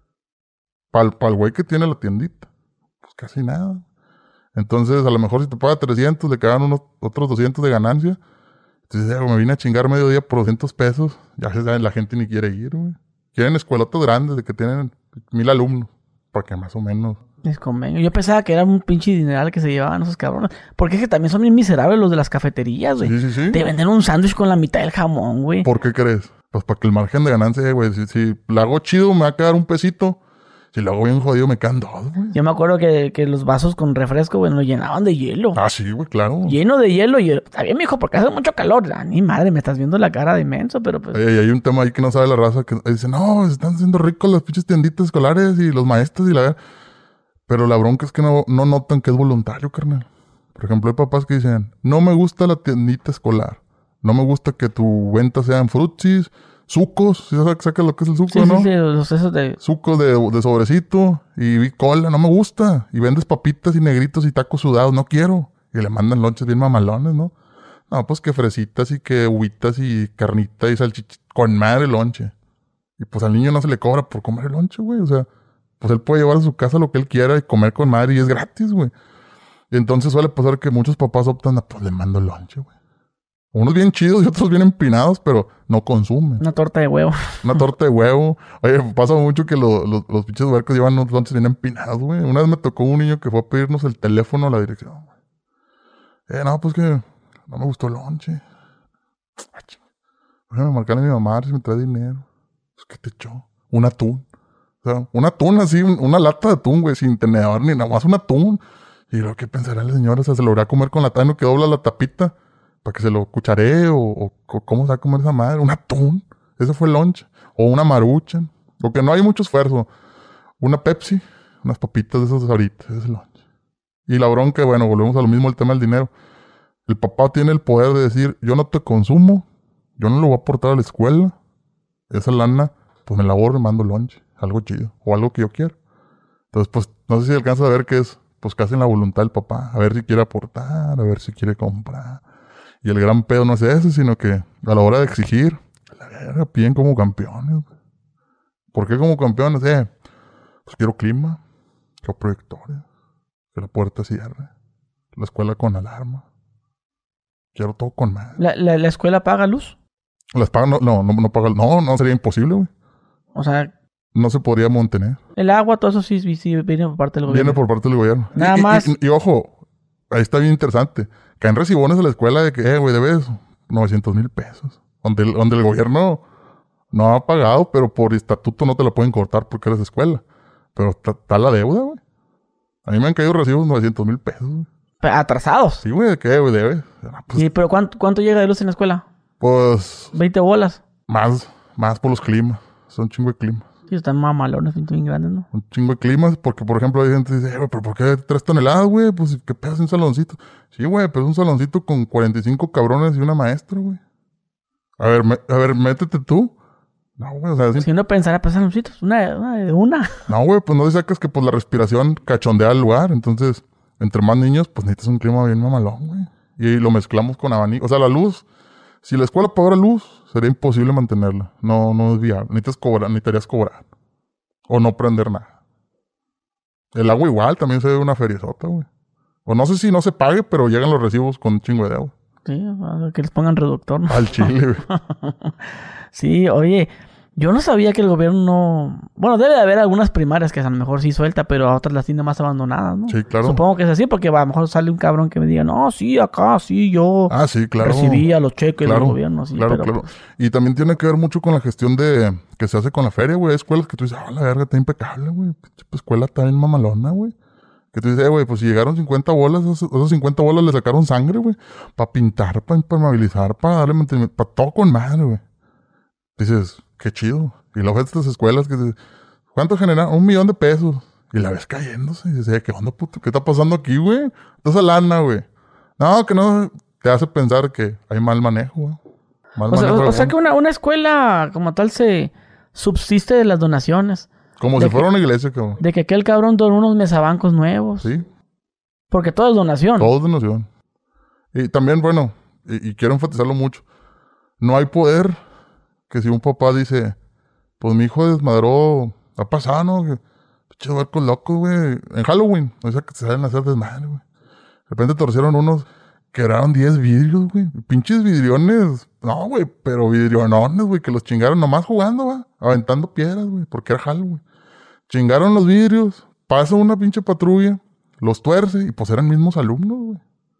Para el güey que tiene la tiendita. Pues casi nada. Entonces, a lo mejor si te paga trescientos, le quedan unos otros doscientos de ganancia. Entonces, ya, güey, me vine a chingar medio día por doscientos pesos. Ya se sabe, la gente ni quiere ir, güey. Quieren escuelotas grandes de que tienen mil alumnos. Para que más o menos... Es convenio. Yo pensaba que era un pinche dineral que se llevaban esos cabrones. Porque es que también son bien miserables los de las cafeterías, güey. Sí, sí, sí. Te venden un sándwich con la mitad del jamón, güey. ¿Por qué crees? Pues para que el margen de ganancia, güey, si, si la hago chido me va a quedar un pesito. Si lo hago bien jodido me quedan dos, güey. Yo me acuerdo que, que los vasos con refresco, güey, los llenaban de hielo. Ah, sí, güey, claro. Lleno de hielo. Y está bien, mijo, porque hace mucho calor. Ah, ni madre, me estás viendo la cara de inmenso, pero pues... Hay, hay un tema ahí que no sabe la raza que dice, no, se están haciendo ricos las pinches tienditas escolares y los maestros y la... Pero la bronca es que no, no notan que es voluntario, carnal. Por ejemplo, hay papás que dicen, no me gusta la tiendita escolar. No me gusta que tu venta sean frutsis, sucos. ¿Sí sabes sacas lo que es el suco, Sí, no? sí, sí, los esos de... Suco de, de sobrecito y cola, no me gusta. Y vendes papitas y negritos y tacos sudados, no quiero. Y le mandan lonches bien mamalones, ¿no? No, pues que fresitas y que uvitas y carnita y salchicha. Con madre lonche. Y pues al niño no se le cobra por comer el lonche, güey. O sea, pues él puede llevar a su casa lo que él quiera y comer con madre y es gratis, güey. Y entonces suele pasar que muchos papás optan a, pues le mando el lonche, güey. Unos bien chidos y otros bien empinados, pero no consumen. Una torta de huevo. Una torta de huevo. Oye, pasa mucho que lo- lo- los pinches huercos llevan unos lonches bien empinados, güey. Una vez me tocó un niño que fue a pedirnos el teléfono a la dirección, güey. Eh, no, pues que no me gustó el lonche. Ah, chinga. Déjame marcarle a mi mamá a ver si me trae dinero. Pues, ¿qué te echó? Un atún. O sea, un atún así, un- una lata de atún, güey, sin tenedor ni nada más un atún. Y luego, ¿qué pensará la señora? O sea, se lo irá a comer con la tano que dobla la tapita para que se lo cucharee o, o co- cómo se va a comer esa madre. Un atún. Ese fue el lunch. O una maruchan. Porque no hay mucho esfuerzo. Una Pepsi, unas papitas de esas ahorita. Ese es el lunch. Y la bronca, bueno, volvemos a lo mismo, el tema del dinero. El papá tiene el poder de decir, yo no te consumo, yo no lo voy a aportar a la escuela. Esa lana, pues me la ahorro y mando lunch. Algo chido. O algo que yo quiero. Entonces, pues, no sé si alcanza a ver que es, pues, casi en la voluntad del papá. A ver si quiere aportar, a ver si quiere comprar. Y el gran pedo no es ese, sino que a la hora de exigir, la verga, piden como campeones. Güey. ¿Por qué como campeones? Eh, pues quiero clima, quiero proyectores, que la puerta cierre, la escuela con alarma. Quiero todo con más. ¿La, la, la escuela paga luz? Las pagan, no, no, no, no pagan, no, no sería imposible, güey. O sea, No se podría mantener. el agua, todo eso sí, sí, sí viene por parte del gobierno. Viene por parte del gobierno. Nada y, y- más. Y, y, ojo, ahí está bien interesante. Caen recibones a la escuela de que, eh, güey, debes novecientos mil pesos. Donde el, donde el gobierno no ha pagado, pero por estatuto no te la pueden cortar porque eres escuela. Pero está, está la deuda, güey. A mí me han caído recibos novecientos mil pesos, güey. Atrasados. Sí, güey, ¿de qué, güey? Debes. Ah, Pues, ¿Y pero cuánto, cuánto llega de luz en la escuela? pues veinte bolas. más, más por los climas. Son un chingo de climas. Sí, están mamalones, bien grandes, ¿no? Un chingo de climas, porque por ejemplo hay gente que dice, eh, güey, pero ¿por qué tres toneladas, güey? Pues qué pedas un saloncito. Sí, güey, pero es un saloncito con cuarenta y cinco cabrones y una maestra, güey. A ver, me- a ver, métete tú. No, güey, o sea, sí- Si uno pensara, pues saloncitos, una, una de una. no, güey, pues no te sacas que pues la respiración cachondea al lugar. Entonces, entre más niños, pues necesitas un clima bien mamalón, güey. Y lo mezclamos con abanico. O sea, la luz, si la escuela pagara luz, sería imposible mantenerla. No, no es viable. Necesitas cobrar, necesitarías cobrar. O no prender nada. El agua igual, también se ve una feriezota, güey. O no sé si no se pague, pero llegan los recibos con un chingo de agua. Sí, a ver, que les pongan reductor, ¿no? Al chile, güey. Sí, oye, yo no sabía que el gobierno no... Bueno, debe de haber algunas primarias que a lo mejor sí suelta, pero a otras las tiene más abandonadas, ¿no? Sí, claro. Supongo que es así, porque a lo mejor sale un cabrón que me diga, no, sí, acá, sí, yo Ah, sí, claro. recibía los cheques Claro, del gobierno, sí, claro, pero... claro. pues, Y también tiene que ver mucho con la gestión de que se hace con la feria, güey. Hay escuelas que tú dices, ah, la verga está impecable, güey. Pinche escuela está bien mamalona, güey. Que tú dices, eh, güey, pues si llegaron cincuenta bolas, esos, esos cincuenta bolas le sacaron sangre, güey. Para pintar, para impermeabilizar, para darle mantenimiento, para todo con madre, güey. Dices, qué chido. Y luego ves estas escuelas que dices, ¿cuánto generan? Un millón de pesos. Y la ves cayéndose. Y dices, eh, ¿qué onda, puto? ¿Qué está pasando aquí, güey? Esa lana, güey. No, que no. Te hace pensar que hay mal manejo, güey. Mal O sea, manejo de o sea bonos. que una, una escuela como tal se subsiste de las donaciones. Como de si que- fuera una iglesia, cabrón. De que aquel cabrón donó unos mesabancos nuevos. Sí, Porque todo es donación. todo es donación. Y también, bueno, y, y quiero enfatizarlo mucho. No hay poder que si un papá dice, pues mi hijo desmadró, ha pasado, ¿no? Que pinches barcos locos, güey. En Halloween, o sea, que se salen a hacer desmadre, güey. De repente torcieron unos, quebraron diez vidrios, güey. Pinches vidriones. No, güey, pero vidrionones, güey, que los chingaron nomás jugando, va. Aventando piedras, güey, porque era Halloween. Chingaron los vidrios, pasa una pinche patrulla, los tuerce y pues eran mismos alumnos, güey.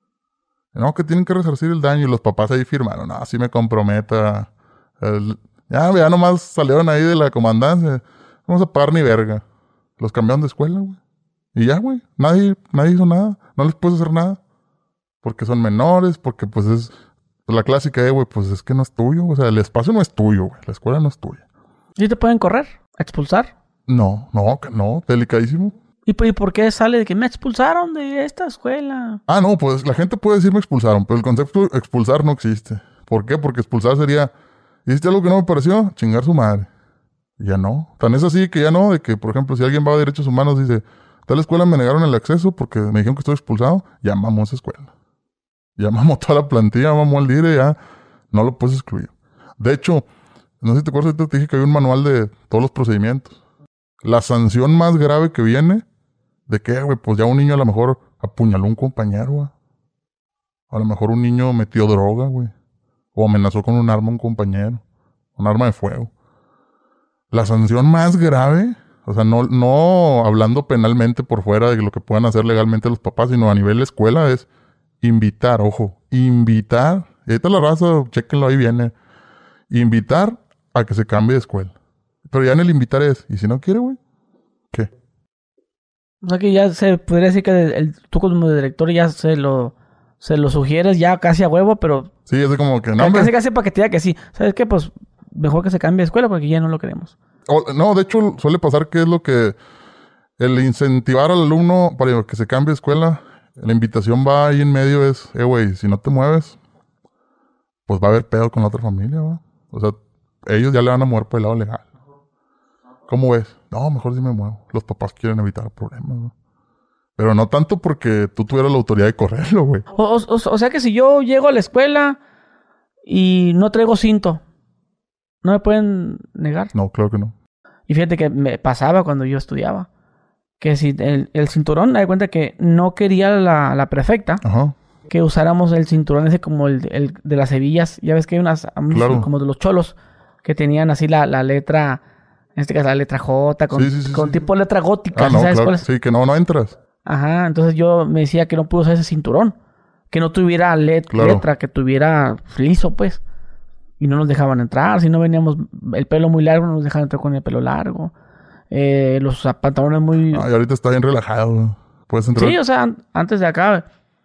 No, que tienen que resarcir el daño y los papás ahí firmaron. No, así me comprometa. El- ya, ya nomás salieron ahí de la comandancia. Vamos a pagar ni verga. Los cambiaron de escuela, güey. Y ya, güey. Nadie, nadie hizo nada. No les puedes hacer nada. Porque son menores, porque pues es pues, la clásica de, güey, pues es que no es tuyo. O sea, el espacio no es tuyo, güey. La escuela no es tuya. ¿Sí te pueden correr? ¿Expulsar? No, no, que no. Delicadísimo. ¿Y, por- y por qué sale de que me expulsaron de esta escuela? Ah, no, pues la gente puede decir me expulsaron, pero el concepto de expulsar no existe. ¿Por qué? Porque expulsar sería, hiciste algo que no me pareció, chingar su madre. Y ya no. Tan es así que ya no, de que, por ejemplo, si alguien va a derechos humanos y dice, tal escuela me negaron el acceso porque me dijeron que estoy expulsado, llamamos a esa escuela. Llamamos toda la plantilla, llamamos al líder y ya no lo puedes excluir. De hecho, no sé si te acuerdas, ahorita te dije que había un manual de todos los procedimientos. La sanción más grave que viene, de que, güey, pues ya un niño a lo mejor apuñaló a un compañero, güey. A lo mejor un niño metió droga, güey. O amenazó con un arma a un compañero. Un arma de fuego. La sanción más grave, o sea, no, no hablando penalmente por fuera de lo que puedan hacer legalmente los papás, sino a nivel de escuela, es invitar, ojo, invitar. Y ahorita la raza, chéquenlo, ahí viene. Invitar a que se cambie de escuela. Pero ya en el invitar es, ¿y si no quiere, güey? ¿Qué? O sea que ya se podría decir que el, el- tú como director ya se lo, se lo sugieres ya casi a huevo, pero Sí, es de como que... No, ca- hombre. casi casi para que te diga que sí. ¿Sabes qué? Pues mejor que se cambie de escuela porque ya no lo queremos. O- no, de hecho, suele pasar que es lo que... El incentivar al alumno para que se cambie de escuela, la invitación va ahí en medio es... Eh, güey, si no te mueves, pues va a haber pedo con la otra familia, ¿va? O sea, ellos ya le van a mover por el lado legal. ¿Cómo ves? No, mejor si me muevo. Los papás quieren evitar problemas, ¿no? Pero no tanto porque tú tuvieras la autoridad de correrlo, güey. O, o- o- o sea que si yo llego a la escuela y no traigo cinto, ¿no me pueden negar? No, claro que no. Y fíjate que me pasaba cuando yo estudiaba. Que si el, el cinturón, me da cuenta que no quería la, la prefecta Ajá. que usáramos el cinturón ese como el, el de las hebillas. Ya ves que hay unas Claro. como de los cholos que tenían así la, la letra, en este caso la letra J, con, Sí, sí, sí, con sí, tipo letra gótica. Ah, ¿sí no, ¿Sabes claro. cuál es? Sí, que no, no entras. Ajá, entonces yo me decía que no pude usar ese cinturón. Que no tuviera let- Claro. letra, que tuviera liso, pues. Y no nos dejaban entrar. Si no veníamos el pelo muy largo, no nos dejaban entrar con el pelo largo. Eh, los pantalones muy... Ay, ahorita está bien relajado, güey. Puedes entrar. Sí, o sea, an- antes de acá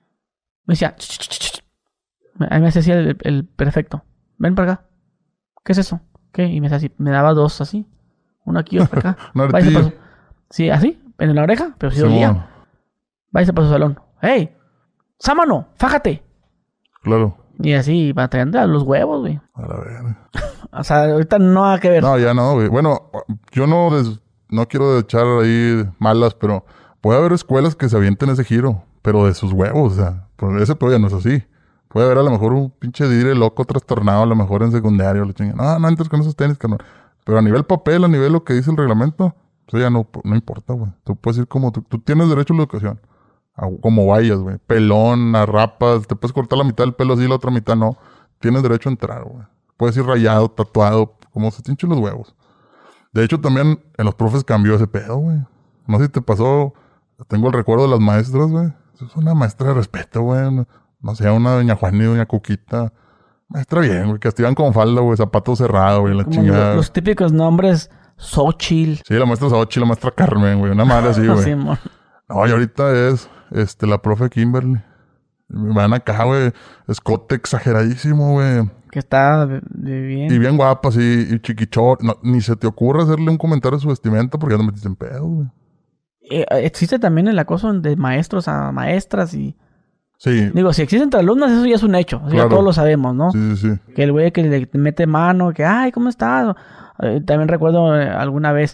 me decía... "Ch, ch, ch, ch". Me- Ahí me hacía el, el perfecto. Ven para acá. ¿Qué es eso? ¿Qué? Y me, hacía así, me daba dos así. Uno aquí y otro acá. Un Váyase artillo. para su- Sí, así, en la oreja, pero si Simón. dolía. Váyase para su salón. ¡Ey! ¡Sámano! ¡Fájate! Claro. Y así, batallando a los huevos, güey. A la verga. O sea, ahorita no hay que ver. No, ya no, güey. Bueno, yo no, des- no quiero echar ahí malas, pero puede haber escuelas que se avienten ese giro, pero de sus huevos, o sea, pues ese todavía no es así. Puede haber a lo mejor un pinche dire loco trastornado, a lo mejor en secundario, le chingan. No, no entres con esos tenis, carnal. Pero a nivel papel, a nivel lo que dice el reglamento, eso ya no, no importa, güey. Tú puedes ir como tú, tú tienes derecho a la educación. A- como vayas, güey. Pelón, a rapas, te puedes cortar la mitad del pelo así, la otra mitad no. Tienes derecho a entrar, güey. Puedes ir rayado, tatuado, como se te hinchen los huevos. De hecho, también en los profes cambió ese pedo, güey. No sé si te pasó. Tengo el recuerdo de las maestras, güey. Es una maestra de respeto, güey. No, no sé, una doña Juana y doña Cuquita. Maestra bien, güey. Que estiban con falda, güey. Zapato cerrado, güey. La Como chingada. lo- los típicos nombres Xochitl. Sí, la maestra Saochi, la maestra Carmen, güey. Una madre así, güey. Simón. No, y ahorita es este, la profe Kimberly. Me van acá, güey. Escote exageradísimo, güey. Que está de, de bien. Y bien guapa, así, y chiquichor. No, ni se te ocurre hacerle un comentario de su vestimenta porque ya no metiste en pedo, güey. Eh, existe también el acoso de maestros a maestras y... Sí, Digo, si existe entre alumnas, eso ya es un hecho. Eso Claro. ya todos lo sabemos, ¿no? sí, sí, sí. Que el güey que le mete mano, que, ay, ¿cómo estás? Eh, también recuerdo eh, alguna vez,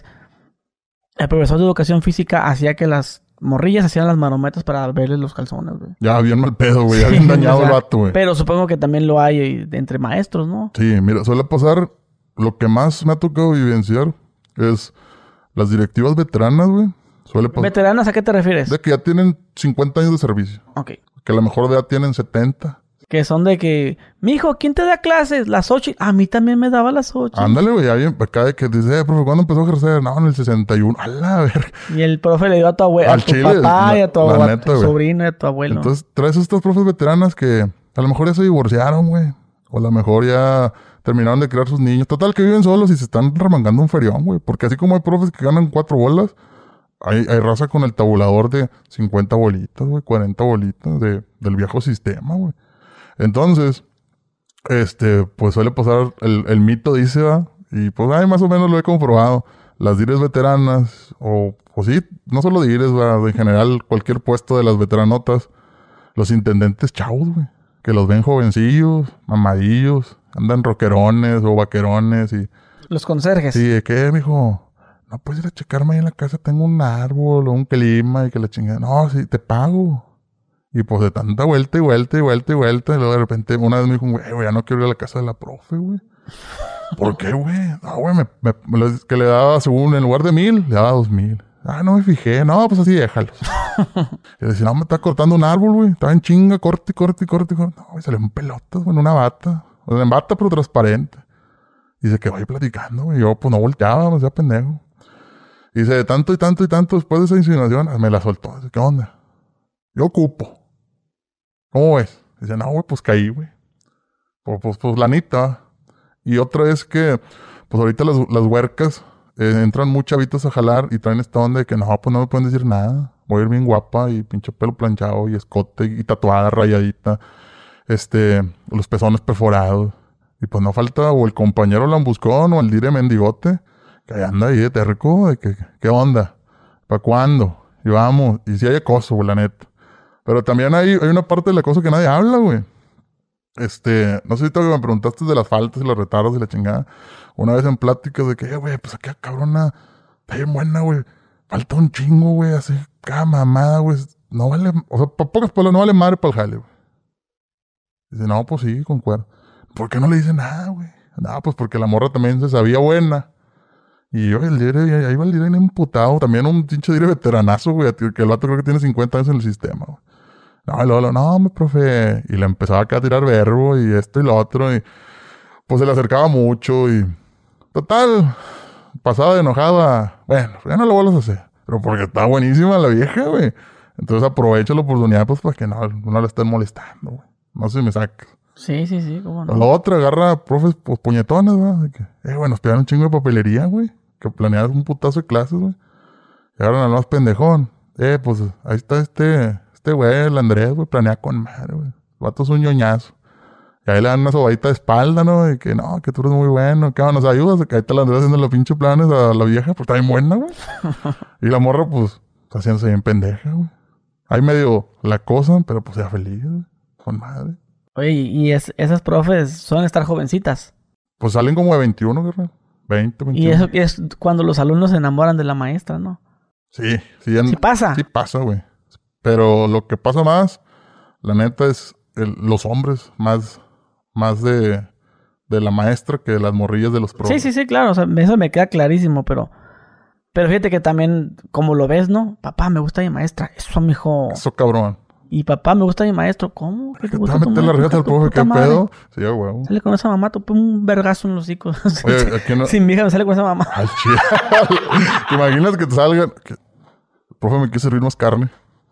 el profesor de educación física hacía que las morrillas hacían las marometas para verle los calzones, güey. Ya bien mal pedo, güey. Ya bien dañado O sea, el vato, güey. Pero supongo que también lo hay eh, entre maestros, ¿no? Sí, mira, suele pasar. Lo que más me ha tocado vivenciar es las directivas veteranas, güey. Suele pasar. ¿Veteranas a qué te refieres? De que ya tienen cincuenta años de servicio. Ok. Que a lo mejor ya tienen setenta. Que son de que, mijo, ¿quién te da clases? Las ocho. A mí también me daba las ocho. Ándale, güey. Alguien acá de que dice, eh, profe, ¿cuándo empezó a ejercer? No, en el sesenta y uno. A la verga. Y el profe le dio a tu abuelo, a Al tu chile, papá la- y a tu, la a neta, tu güey. sobrino y a tu abuelo. Entonces, traes a estas profes veteranas que a lo mejor ya se divorciaron, güey. O a lo mejor ya terminaron de criar sus niños. Total, que viven solos y se están remangando un ferión, güey. Porque así como hay profes que ganan cuatro bolas, hay, hay raza con el tabulador de cincuenta bolitas, güey, cuarenta bolitas de, del viejo sistema, güey. Entonces, este, pues suele pasar, el, el mito dice, ¿va? Y pues, ay, más o menos lo he comprobado. Las dires veteranas, o, o sí, no solo dires, ¿va? En general, cualquier puesto de las veteranotas, los intendentes chavos, güey. Que los ven jovencillos, mamadillos, andan rockerones o vaquerones y... Los conserjes. Sí, ¿de qué, mijo? No puedes ir a checarme ahí en la casa, tengo un árbol o un clima y que la chingada. No, sí, te pago. Y pues de tanta vuelta y vuelta y vuelta y vuelta, y luego de repente una vez me dijo, güey, güey, ya no quiero ir a la casa de la profe, güey. ¿Por qué, güey? No, güey, me, me, me lo- que le daba, según, en lugar de mil, le daba dos mil. Ah, no me fijé. No, pues así déjalos. Y decía, no, me está cortando un árbol, güey. Estaba en chinga, corte, corte, corte, corte. No, güey, salieron pelotas, güey, en una bata. O sea, en bata, pero transparente. Y se quedó ahí platicando, güey. Yo, pues, no volteaba, no sea pendejo. Y dice, de tanto y tanto y tanto, después de esa insinuación, me la soltó. Dice, ¿qué onda? Yo ocupo. ¿Cómo ves? Dice, no, güey, pues caí, güey. Pues, pues, pues, la neta. Y otra es que, pues, ahorita las, las huercas eh, entran muchas chavitas a jalar y traen esta onda de que no, pues no me pueden decir nada. Voy a ir bien guapa y pinche pelo planchado y escote y tatuada, rayadita. Este, los pezones perforados. Y pues no falta o el compañero lambuscón o el dire mendigote que anda ahí de terco, de que, ¿qué onda? ¿Para cuándo? Y vamos. Y si hay acoso, güey, la neta. Pero también hay, hay una parte del acoso que nadie habla, güey. Este, no sé si te me preguntaste de las faltas y los retardos y la chingada. Una vez en pláticas de que, eh, güey, pues aquí cabrona, está bien buena, güey. Falta un chingo, güey, así, cada mamada, güey. No vale, o sea, para pocas palabras, no vale madre para el jale, güey. Dice, no, pues sí, concuerdo. ¿Por qué no le dice nada, güey? No, pues porque la morra también se sabía buena. Y yo, el dire, ahí va el dire emputado. También un pinche dire veteranazo, güey. Que el vato creo que tiene cincuenta años en el sistema, güey. No, y luego, no, me profe. Y le empezaba acá a tirar verbo y esto y lo otro. Y pues se le acercaba mucho y... Total, pasaba de enojada. Bueno, ya no lo vuelvas a hacer. Pero porque está buenísima la vieja, güey. Entonces aprovecha la oportunidad, pues, para que no, no la estén molestando, güey. No sé si me sacas. Sí, sí, sí, cómo no. La otra agarra profes, pues, puñetones, güey. De que, eh, güey, nos pidieron un chingo de papelería, güey. Que planeas un putazo de clases, güey. Y agarran al más pendejón. Eh, pues, ahí está este... Este güey, el Andrés, güey, planea con madre, güey. El vato es un ñoñazo. Y ahí le dan una sobadita de espalda, ¿no? Y que no, que tú eres muy bueno, que nos ayudas. Que ahí está el Andrés haciendo los pinches planes a la vieja, pues está bien buena, güey. Y la morra, pues, está haciéndose bien pendeja, güey. Ahí medio la cosa, pero pues sea feliz, güey. Con madre. Oye, y es, esas profes suelen estar jovencitas. Pues salen como de veintiuno, guerrero. veinte, veintiuno. Y eso es cuando los alumnos se enamoran de la maestra, ¿no? Sí, sí. Ya ¿Sí pasa? Sí pasa, güey. Pero lo que pasa más, la neta, es el, los hombres más, más de, de la maestra que de las morrillas de los profes. Sí, sí, sí, claro. O sea, eso me queda clarísimo, pero... Pero fíjate que también, como lo ves, ¿no? Papá, me gusta mi maestra. Eso, mijo. Eso, cabrón. Y papá, me gusta mi maestro. ¿Cómo? ¿Qué te gusta tu maestro? ¿Te meter la al profe? ¿Qué madre? Pedo? Sí, güey. Sale con esa mamá, tope un vergazo en los hocicos. Oye, aquí no... Sí, mi hija me sale con esa mamá. Ay, chido. ¿Te imaginas que te salgan? Que... El profe me quiere servir más carne.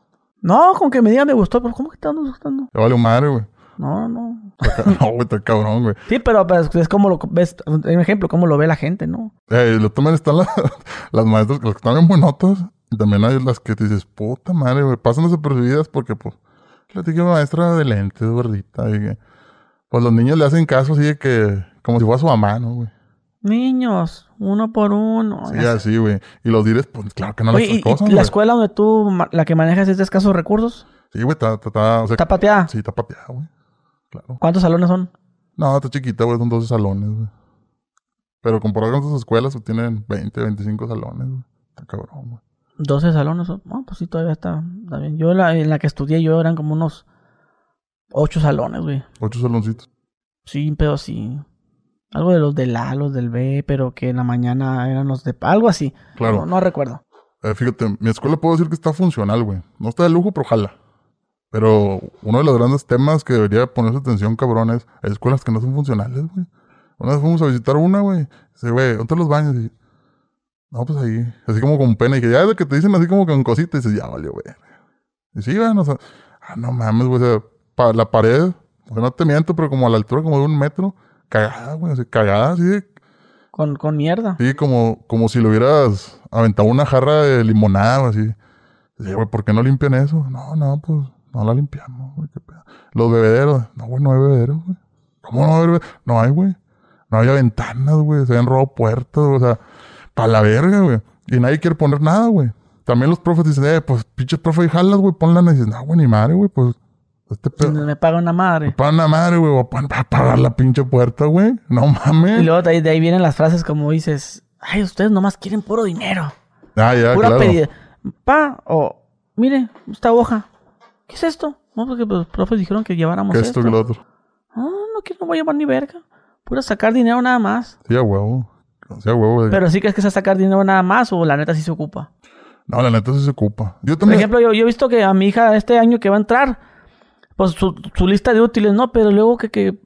No, con que me diga me gustó, pero ¿cómo que te andas gustando? Te vale un madre, güey. No, no. No, güey, está cabrón, güey. Sí, pero pues, es como lo ves, un ejemplo, cómo lo ve la gente, ¿no? Eh, lo también están la, las maestras, las que están bien buenotas, y también hay las que te dices, puta madre, güey, pasan desapercibidas porque, pues, le dije una maestra de lentes, gordita, y que, pues los niños le hacen caso así de que, como si fuera su mamá, ¿no, güey? Niños, uno por uno. Sí, así, güey. Y los dires, pues, claro que no Oye, les acosan, ¿y la escuela donde tú, la que manejas, es de escasos recursos? Sí, güey, está, está, está, o sea, ¿Está pateada? Sí, está pateada, güey. Claro. ¿Cuántos salones son? No, está chiquita, güey, son doce salones, güey. Pero comparado con otras escuelas, pues, tienen veinte, veinticinco salones, güey. Está cabrón, güey. doce salones, no, pues sí, todavía está, está bien. Yo, la, en la que estudié, yo eran como unos ocho salones, güey. Ocho saloncitos. Sí, pero sí. Algo de los del A, los del B, pero que en la mañana eran los de... Algo así. Claro. No, no recuerdo. Eh, fíjate, mi escuela puedo decir que está funcional, güey. No está de lujo, pero jala. Pero uno de los grandes temas que debería ponerse atención, cabrón, es hay escuelas que no son funcionales, güey. Una vez fuimos a visitar una, güey. Dice, güey, ¿dónde están los baños? Y, no, pues ahí. Así como con pena. Y que ya es de que te dicen así como con cositas. Y dices, ya valió, güey. Y sí, güey, o sea, ah, no mames, güey. O sea, pa, la pared, o sea, no te miento, pero como a la altura como de un metro. Cagada, güey, así, cagada, así de... Con, con mierda. Sí, como, como si le hubieras aventado una jarra de limonada o así. Sí, güey, ¿por qué no limpian eso? No, no, pues, no la limpiamos, güey, qué pedo. Los bebederos, no, güey, no hay bebederos, güey. ¿Cómo no hay bebederos? No hay, güey. No había ventanas, güey, se habían robado puertas, o sea, pa' la verga, güey. Y nadie quiere poner nada, güey. También los profes dicen, eh, pues, pinches profe y jalas, güey, ponla. Y dicen, no, güey, ni madre, güey, pues... Este pedo, me paga una madre. Me paga una madre, güey. Voy a pagar la pinche puerta, güey. No mames. Y luego de ahí, de ahí vienen las frases como dices... Ay, ustedes nomás quieren puro dinero. Ah, ya, Pura claro. pedida. Pa, o... Mire, esta hoja. ¿Qué es esto? No, porque los profes dijeron que lleváramos ¿Qué es esto. esto que lo otro? Ah, no quiero, no voy a llevar ni verga. Pura sacar dinero nada más. Sí, a huevo. Sí, a huevo. Güey. Pero sí crees que es a sacar dinero nada más o la neta sí se ocupa. No, la neta sí se ocupa. Yo Por también... ejemplo, yo, yo he visto que a mi hija este año que va a entrar... Pues su, su lista de útiles, ¿no? Pero luego que, que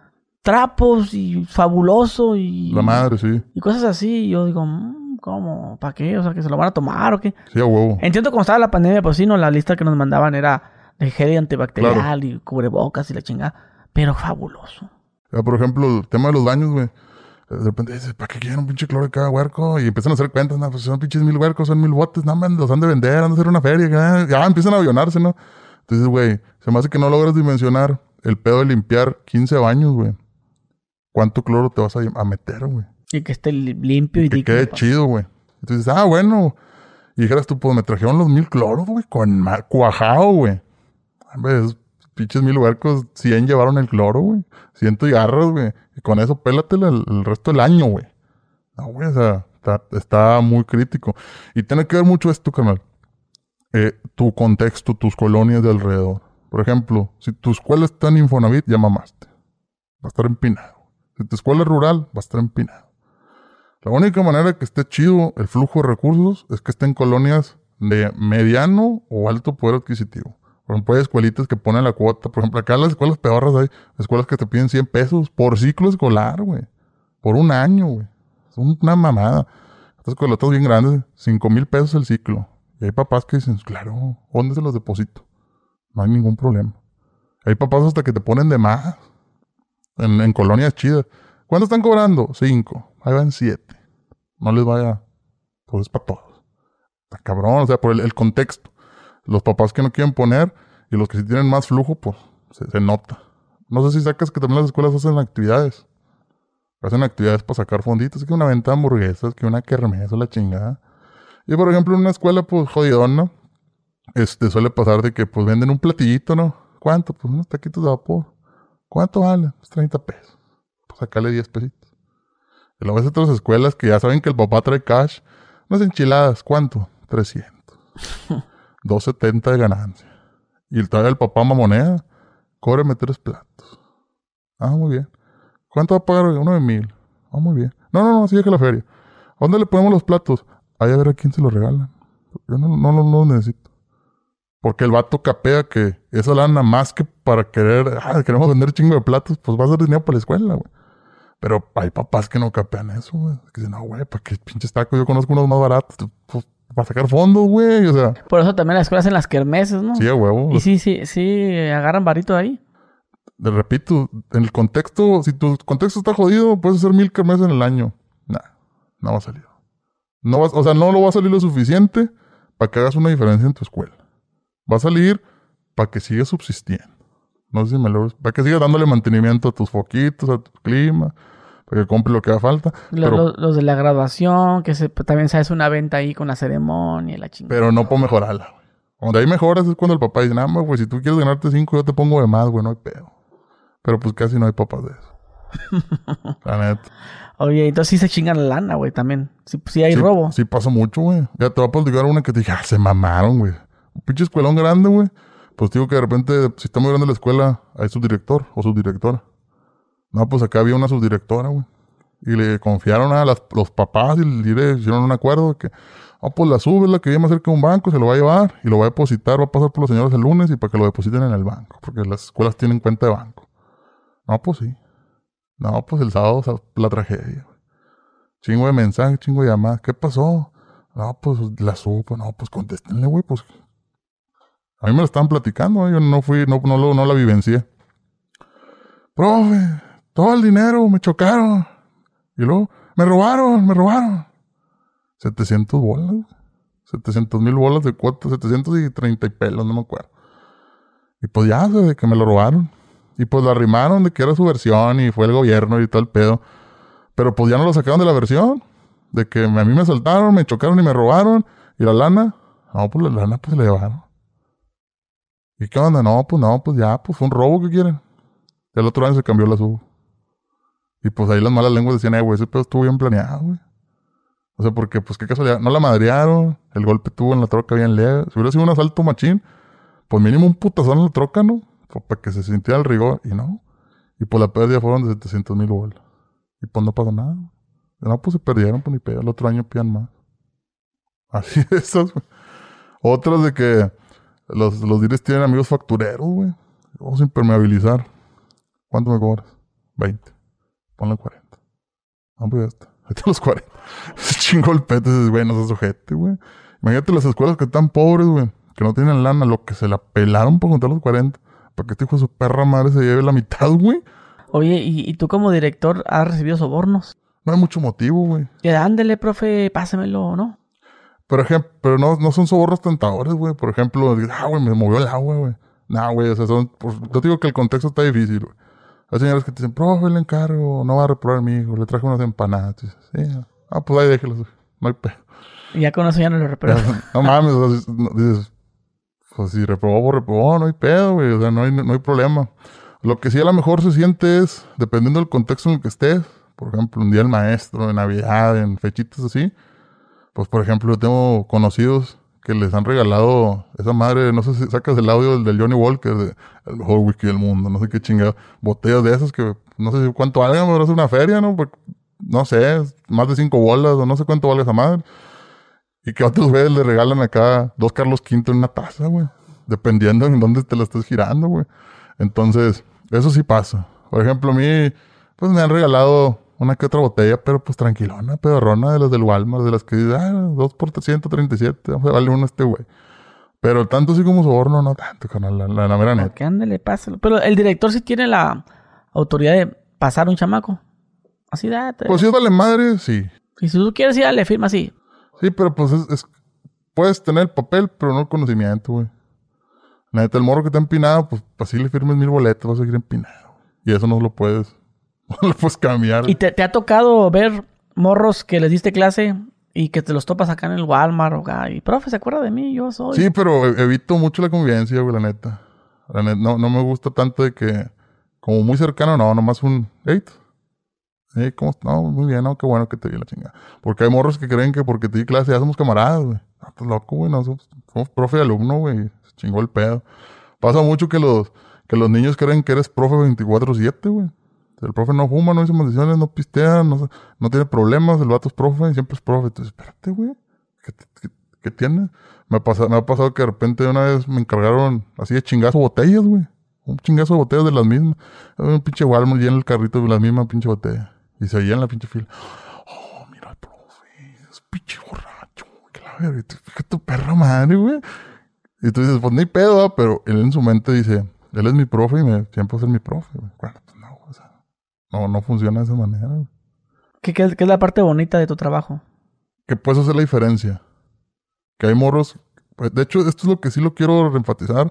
trapos y fabuloso y... La madre, sí. Y cosas así. Y yo digo, ¿cómo? ¿Para qué? O sea, ¿que se lo van a tomar o qué? Sí, a huevo. Entiendo cómo estaba la pandemia, pues sí, no, la lista que nos mandaban era de gel antibacterial claro. Y cubrebocas y la chingada. Pero fabuloso. Ya, por ejemplo, el tema de los baños, güey. De repente dices, ¿para qué quieren un pinche cloro de cada huerco? Y empiezan a hacer cuentas, no, pues son pinches mil huercos, son mil botes, no, man, los han de vender, han de hacer una feria, ya, ya empiezan a avionarse, ¿no? Entonces, güey, se me hace que no logras dimensionar el pedo de limpiar quince baños, güey. ¿Cuánto cloro te vas a, a meter, güey? Y que esté limpio y, y que digno, quede pa. chido, güey. Entonces, ah, bueno. Y dijeras tú, pues me trajeron los mil cloros, güey, con ma- cuajado, güey. Esos pinches mil huercos, cien llevaron el cloro, güey. Ciento y garras, güey. Y con eso pélatela el, el resto del año, güey. No, güey, o sea, está, está muy crítico. Y tiene que ver mucho esto, carnal. Eh, tu contexto, tus colonias de alrededor. Por ejemplo, si tu escuela está en Infonavit, ya mamaste. Va a estar empinado. Si tu escuela es rural, va a estar empinado. La única manera que esté chido el flujo de recursos es que esté en colonias de mediano o alto poder adquisitivo. Por ejemplo, hay escuelitas que ponen la cuota. Por ejemplo, acá las escuelas peorras hay escuelas que te piden cien pesos por ciclo escolar, güey. Por un año, güey. Es una mamada. Estas escuelotas bien grandes, cinco mil pesos el ciclo. Y hay papás que dicen, claro, ¿dónde se los deposito? No hay ningún problema. Hay papás hasta que te ponen de más. En, en colonias chidas. ¿Cuánto están cobrando? Cinco. Ahí van siete. No les vaya. Pues es para todos. Está cabrón, o sea, por el, el contexto. Los papás que no quieren poner y los que sí tienen más flujo, pues se, se nota. No sé si sacas que también las escuelas hacen actividades. Hacen actividades para sacar fonditos. Es que una venta de hamburguesas, que una kermesa, la chingada. Y por ejemplo, en una escuela, pues jodidona, este, suele pasar de que pues venden un platillito, ¿no? ¿Cuánto? Pues unos taquitos de vapor. ¿Cuánto vale? Pues treinta pesos. Pues sacarle diez pesitos. Y luego ves otras escuelas que ya saben que el papá trae cash. Unas enchiladas, ¿cuánto? trescientos. dos setenta de ganancia. Y todavía el papá mamonea. Cóbreme tres platos. Ah, muy bien. ¿Cuánto va a pagar? Uno de mil. Ah, muy bien. No, no, no, sigue que la feria. ¿A dónde le ponemos los platos? Ahí a ver a quién se los regalan. Yo no, no, no, no los necesito. Porque el vato capea que esa lana más que para querer, ah, queremos vender chingo de platos, pues va a ser dinero para la escuela, güey. Pero hay papás que no capean eso, güey. Que dicen, no, güey, ¿para qué pinches tacos? Yo conozco unos más baratos. Pues, para sacar fondos, güey. O sea. Por eso también las escuelas en las kermeses, ¿no? Sí, a huevo. Y sí, sí, sí, agarran varito de ahí. Te repito, en el contexto, si tu contexto está jodido, puedes hacer mil kermeses en el año. Nah, no va a salir. No vas, o sea, no lo va a salir lo suficiente para que hagas una diferencia en tu escuela. Va a salir para que sigas subsistiendo. No sé si me lo... Para que sigas dándole mantenimiento a tus foquitos, a tu clima, para que compre lo que haga falta. Los, pero, los, los de la graduación, que se, también se hace una venta ahí con la ceremonia y la chingada. Pero no puedo mejorarla, güey. Cuando hay mejoras es cuando el papá dice, nah, güey, si tú quieres ganarte cinco, yo te pongo de más, güey, no hay pedo. Pero pues casi no hay papás de eso. La neta. Oye, entonces sí se chingan la lana, güey, también. Sí, sí hay sí, robo. Sí pasa mucho, güey. Ya te voy a platicar una que te dije, ah, se mamaron, güey. Un pinche escuelón grande, güey. Pues digo que de repente, si está muy grande la escuela, hay subdirector o subdirectora. No, pues acá había una subdirectora, güey. Y le confiaron a las, los papás y le hicieron un acuerdo de que, ah, pues la sube, la que viene más cerca de un banco, se lo va a llevar y lo va a depositar, va a pasar por los señores el lunes y para que lo depositen en el banco, porque las escuelas tienen cuenta de banco. No, pues sí. No, pues el sábado, o sea, la tragedia, güey. Chingo de mensajes, chingo de llamadas. ¿Qué pasó? No, pues la supo. No, pues contéstenle, güey, pues. A mí me lo estaban platicando, ¿eh? Yo no fui, no, no, no, no la vivencié. Profe, todo el dinero, me chocaron. Y luego, me robaron, me robaron. setecientos bolas. setecientos mil bolas de cuota, setecientos y treinta y pelos, no me acuerdo. Y pues ya, o sea, de que me lo robaron. Y pues lo arrimaron de que era su versión y fue el gobierno y todo el pedo. Pero pues ya no lo sacaron de la versión. De que a mí me asaltaron, me chocaron y me robaron. Y la lana, no, pues la lana pues se la llevaron. ¿Y qué onda? No, pues no, pues ya, pues fue un robo, ¿qué quieren? Y el otro año se cambió la sub. Y pues ahí las malas lenguas decían, eh, güey, ese pedo estuvo bien planeado, güey. O sea, porque, pues qué casualidad, no la madrearon, el golpe tuvo en la troca bien leve. Si hubiera sido un asalto machín, pues mínimo un putazón en la troca, ¿no? Pues para que se sintiera el rigor, y no. Y pues la pérdida fueron de setecientos mil bolas. Y pues no pasó nada. Y no, pues se perdieron, pues ni pedo. El otro año pidan más. Así de esas, güey. Otras de que los, los diles tienen amigos factureros, güey. Vamos a impermeabilizar. ¿Cuánto me cobras? veinte. Ponle cuarenta. No, pues ya está. Vete a los cuarenta. Ese chingo el pete, güey, no seas ojete, güey. Imagínate las escuelas que están pobres, güey. Que no tienen lana, lo que se la pelaron por juntar los cuarenta. Para que este hijo de su perra madre se lleve la mitad, güey. Oye, ¿y, y tú como director has recibido sobornos? no hay mucho motivo, güey. Y ándele, profe, pásemelo, ¿no? Por ejemplo, pero no, no son sobornos tentadores, güey. Por ejemplo, ah, güey, me movió el agua, güey. Nah, güey, o sea, son... Pues, yo digo que el contexto está difícil, güey. Hay señores que te dicen, profe, le encargo, no va a reprobar a mi hijo, le traje unas empanadas. Y dices, sí, ah, pues ahí déjelos, güey. No hay pedo. Y ya con eso ya no lo repruebo. No mames, o sea, dices, pues si reprobó, pues reprobó, no hay pedo, güey. O sea, no hay, no hay problema. Lo que sí a lo mejor se siente es, dependiendo del contexto en el que estés, por ejemplo, un día del maestro, en Navidad, en fechitas así, pues por ejemplo, yo tengo conocidos que les han regalado esa madre, no sé si sacas el audio del, del Johnny Walker, de el mejor whisky del mundo, no sé qué chingado, botellas de esas que no sé cuánto valgan, pero es una feria, ¿no? Porque, no sé, más de cinco bolas o no sé cuánto valga esa madre. Y que a otros güeyes le regalan acá dos Carlos Quinto en una taza, güey. Dependiendo en dónde te la estés girando, güey. Entonces, eso sí pasa. Por ejemplo, a mí, pues me han regalado una que otra botella, pero pues tranquilona, pedorrona, de las del Walmart, de las que dices, ah, dos por ciento treinta y siete, vamos a darle uno a este güey. Pero tanto así como soborno, no tanto, carnal, la, la, la mera neta. Que ándale, pásalo. Pero el director sí tiene la autoridad de pasar un chamaco. Así date. Pues si es vale madre, sí. Y si tú quieres ir, le firma así. Sí, pero pues es, es... Puedes tener el papel, pero no el conocimiento, güey. La neta, el morro que está empinado, pues así le firmes mil boletos, va a seguir empinado. Y eso no lo puedes... No lo puedes cambiar. ¿Y te, te ha tocado ver morros que les diste clase y que te los topas acá en el Walmart? O acá, y profe, ¿se acuerda de mí? Yo soy... Sí, pero evito mucho la convivencia, güey, la neta. La neta no, no me gusta tanto de que... Como muy cercano, no, nomás un... Hey, hey, ¿cómo estás? No, muy bien, no, qué bueno que te vi la chingada. Porque hay morros que creen que porque te di clase ya somos camaradas, güey. Ah, estás loco, güey, no, somos, somos profe y alumno, güey. Se chingó el pedo. Pasa mucho que los, que los niños creen que eres profe veinticuatro siete, güey. El profe no fuma, no dice maldiciones, no pistea, no, no tiene problemas, el vato es profe y siempre es profe. Entonces, espérate, güey, ¿qué, qué, qué tiene? Me ha, pasado, me ha pasado que de repente una vez me encargaron así de chingazo botellas, güey. Un chingazo de botellas de las mismas. Un pinche Walmart llena el carrito de las mismas pinche botellas. Y se veía en la pinche fila. Oh, mira el profe, es pinche borracho, güey, que la verga. Fíjate tu perra madre, güey. Y tú dices, pues ni pedo, ¿eh? Pero él en su mente dice, él es mi profe y me, siempre va a ser mi profe, güey. Bueno, pues no, o sea, no, no funciona de esa manera, güey. ¿Qué, qué, es, ¿Qué es la parte bonita de tu trabajo? Que puedes hacer la diferencia. Que hay morros... Pues, de hecho, esto es lo que sí lo quiero reenfatizar.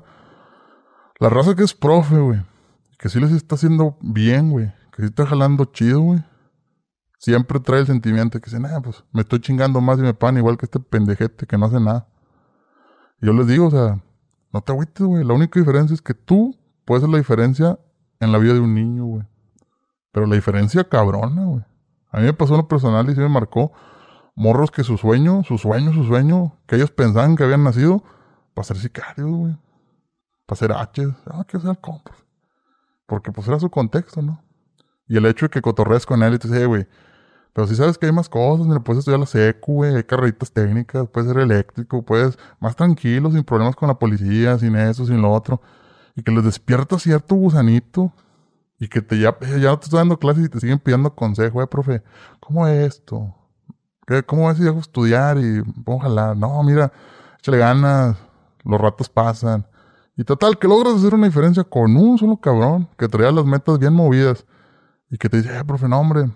La raza que es profe, güey. Que sí les está haciendo bien, güey. Que sí está jalando chido, güey. Siempre trae el sentimiento de que dicen, ah, pues me estoy chingando más y me pagan igual que este pendejete que no hace nada. Y yo les digo, o sea, no te agüites, güey. La única diferencia es que tú puedes hacer la diferencia en la vida de un niño, güey. Pero la diferencia cabrona, güey. A mí me pasó en lo personal y sí me marcó. Morros que su sueño, su sueño, su sueño, que ellos pensaban que habían nacido para ser sicarios, güey. Para ser H. Ah, que ser compras. Porque pues era su contexto, ¿no? Y el hecho de que cotorrees con él y te dices, hey, güey, pero si sabes que hay más cosas, mira, puedes estudiar la secu, güey, hay carreritas técnicas, puedes ser eléctrico, puedes más tranquilo, sin problemas con la policía, sin eso, sin lo otro. Y que les despierta cierto gusanito. Y que te ya, ya no te estoy dando clases y te siguen pidiendo consejo, eh, profe, ¿cómo es esto? ¿Qué, ¿Cómo es si dejo estudiar y ojalá? No, mira, échale ganas, los ratos pasan. Y total, que logras hacer una diferencia con un solo cabrón que traía las metas bien movidas. Y que te dice, eh, profe, no, hombre,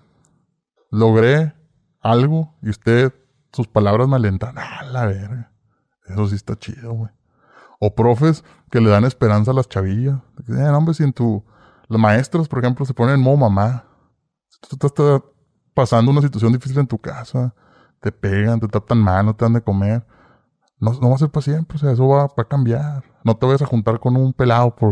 logré algo y usted, sus palabras me alentan. Ah, la verga. Eso sí está chido, güey. O profes que le dan esperanza a las chavillas. Que dicen, eh, no, hombre, si en tu... Los maestros, por ejemplo, se ponen en modo mamá. Si tú estás pasando una situación difícil en tu casa, te pegan, te tratan mal, no te dan de comer. No, no va a ser para siempre, o sea, eso va, va a cambiar. No te vayas a juntar con un pelado por...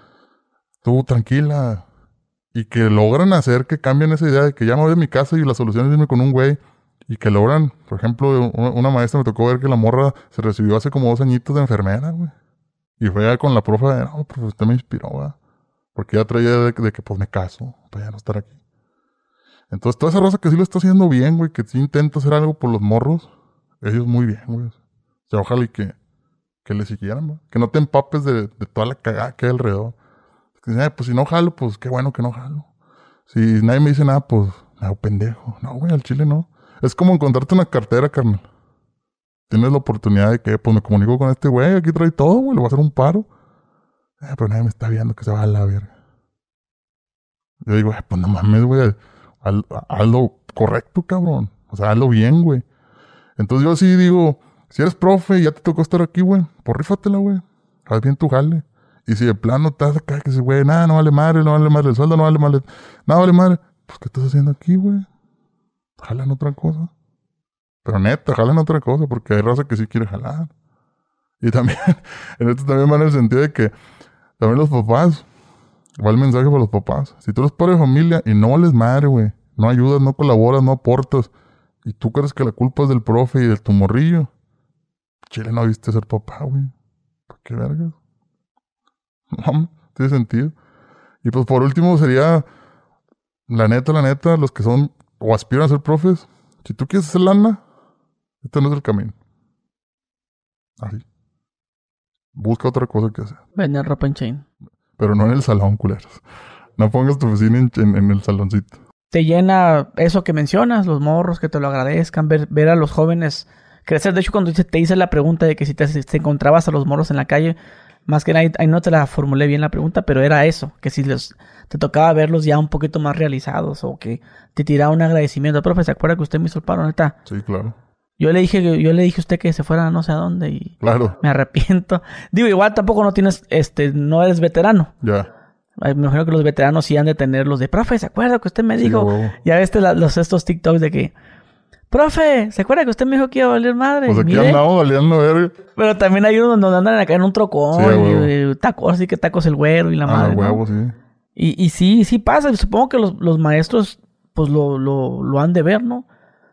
Tú, tranquila. Y que logran hacer que cambien esa idea de que ya me voy a mi casa y la solución es irme con un güey. Y que logran, por ejemplo, una, una maestra me tocó ver que la morra se recibió hace como dos añitos de enfermera, güey. Y fue con la profe de, no, profe, usted me inspiró, güey. Porque ya traía de, de que pues me caso para ya no estar aquí. Entonces toda esa raza que sí lo está haciendo bien, güey, que sí intenta hacer algo por los morros, ellos muy bien, güey. O sea, ojalá y que, que le siguieran, güey. Que no te empapes de, de toda la cagada que hay alrededor. Que dicen, pues si no jalo, pues qué bueno que no jalo. Si nadie me dice nada, pues me hago pendejo. No, güey, al chile no. Es como encontrarte una cartera, carnal. Tienes la oportunidad de que, pues me comunico con este güey, aquí trae todo, güey, le voy a hacer un paro. Eh, pero nadie me está viendo, que se va a la verga. Yo digo, eh, pues no mames, güey, hazlo correcto, cabrón. O sea, hazlo bien, güey. Entonces yo sí digo, si eres profe y ya te tocó estar aquí, güey, pues rífatela, güey. Haz bien tu jale. Y si de plano estás acá, que dices, güey, nada, no vale madre, no vale madre el sueldo, no vale madre, nada vale madre. Pues, ¿qué estás haciendo aquí, güey? Jalan otra cosa. Pero neta, jalan otra cosa, porque hay raza que sí quiere jalar. Y también, en esto también va en el sentido de que también los papás, va el mensaje para los papás. Si tú eres padre de familia y no vales madre, güey, no ayudas, no colaboras, no aportas, y tú crees que la culpa es del profe y de tu morrillo, chile, no viste ser papá, güey. ¿Por qué vergas? No, tiene sentido. Y pues por último sería, la neta, la neta, los que son o aspiran a ser profes, si tú quieres hacer lana, este no es el camino. Así. Busca otra cosa que hacer. Vender ropa en chain. Pero no en el salón, culeros. No pongas tu oficina en, en, en el saloncito. Te llena eso que mencionas, los morros que te lo agradezcan, ver, ver a los jóvenes crecer. De hecho, cuando te hice la pregunta de que si te, si te encontrabas a los morros en la calle, más que nada, ahí no te la formulé bien la pregunta, pero era eso, que si los, te tocaba verlos ya un poquito más realizados o que te tiraba un agradecimiento. Profe, ¿se acuerda que usted me hizo el paro, neta? Sí, claro. Yo le dije, yo le dije a usted que se fuera no sé a dónde y claro. Me arrepiento. Digo, igual tampoco no tienes, este, no eres veterano. Ya. Me imagino que los veteranos sí han de tener los de, profe, ¿se acuerda que usted me dijo? Sí, wow. Ya ves la, los estos TikToks de que, profe, ¿se acuerda que usted me dijo que iba a valer madre? Pues aquí Mire. andamos valiendo verga. Pero también hay unos donde andan acá en un trocón, sí, y, y tacos, así que tacos el güero y la ah, madre. Huevo, ¿no? sí. Y, y sí, sí pasa. Supongo que los, los maestros, pues lo, lo, lo han de ver, ¿no?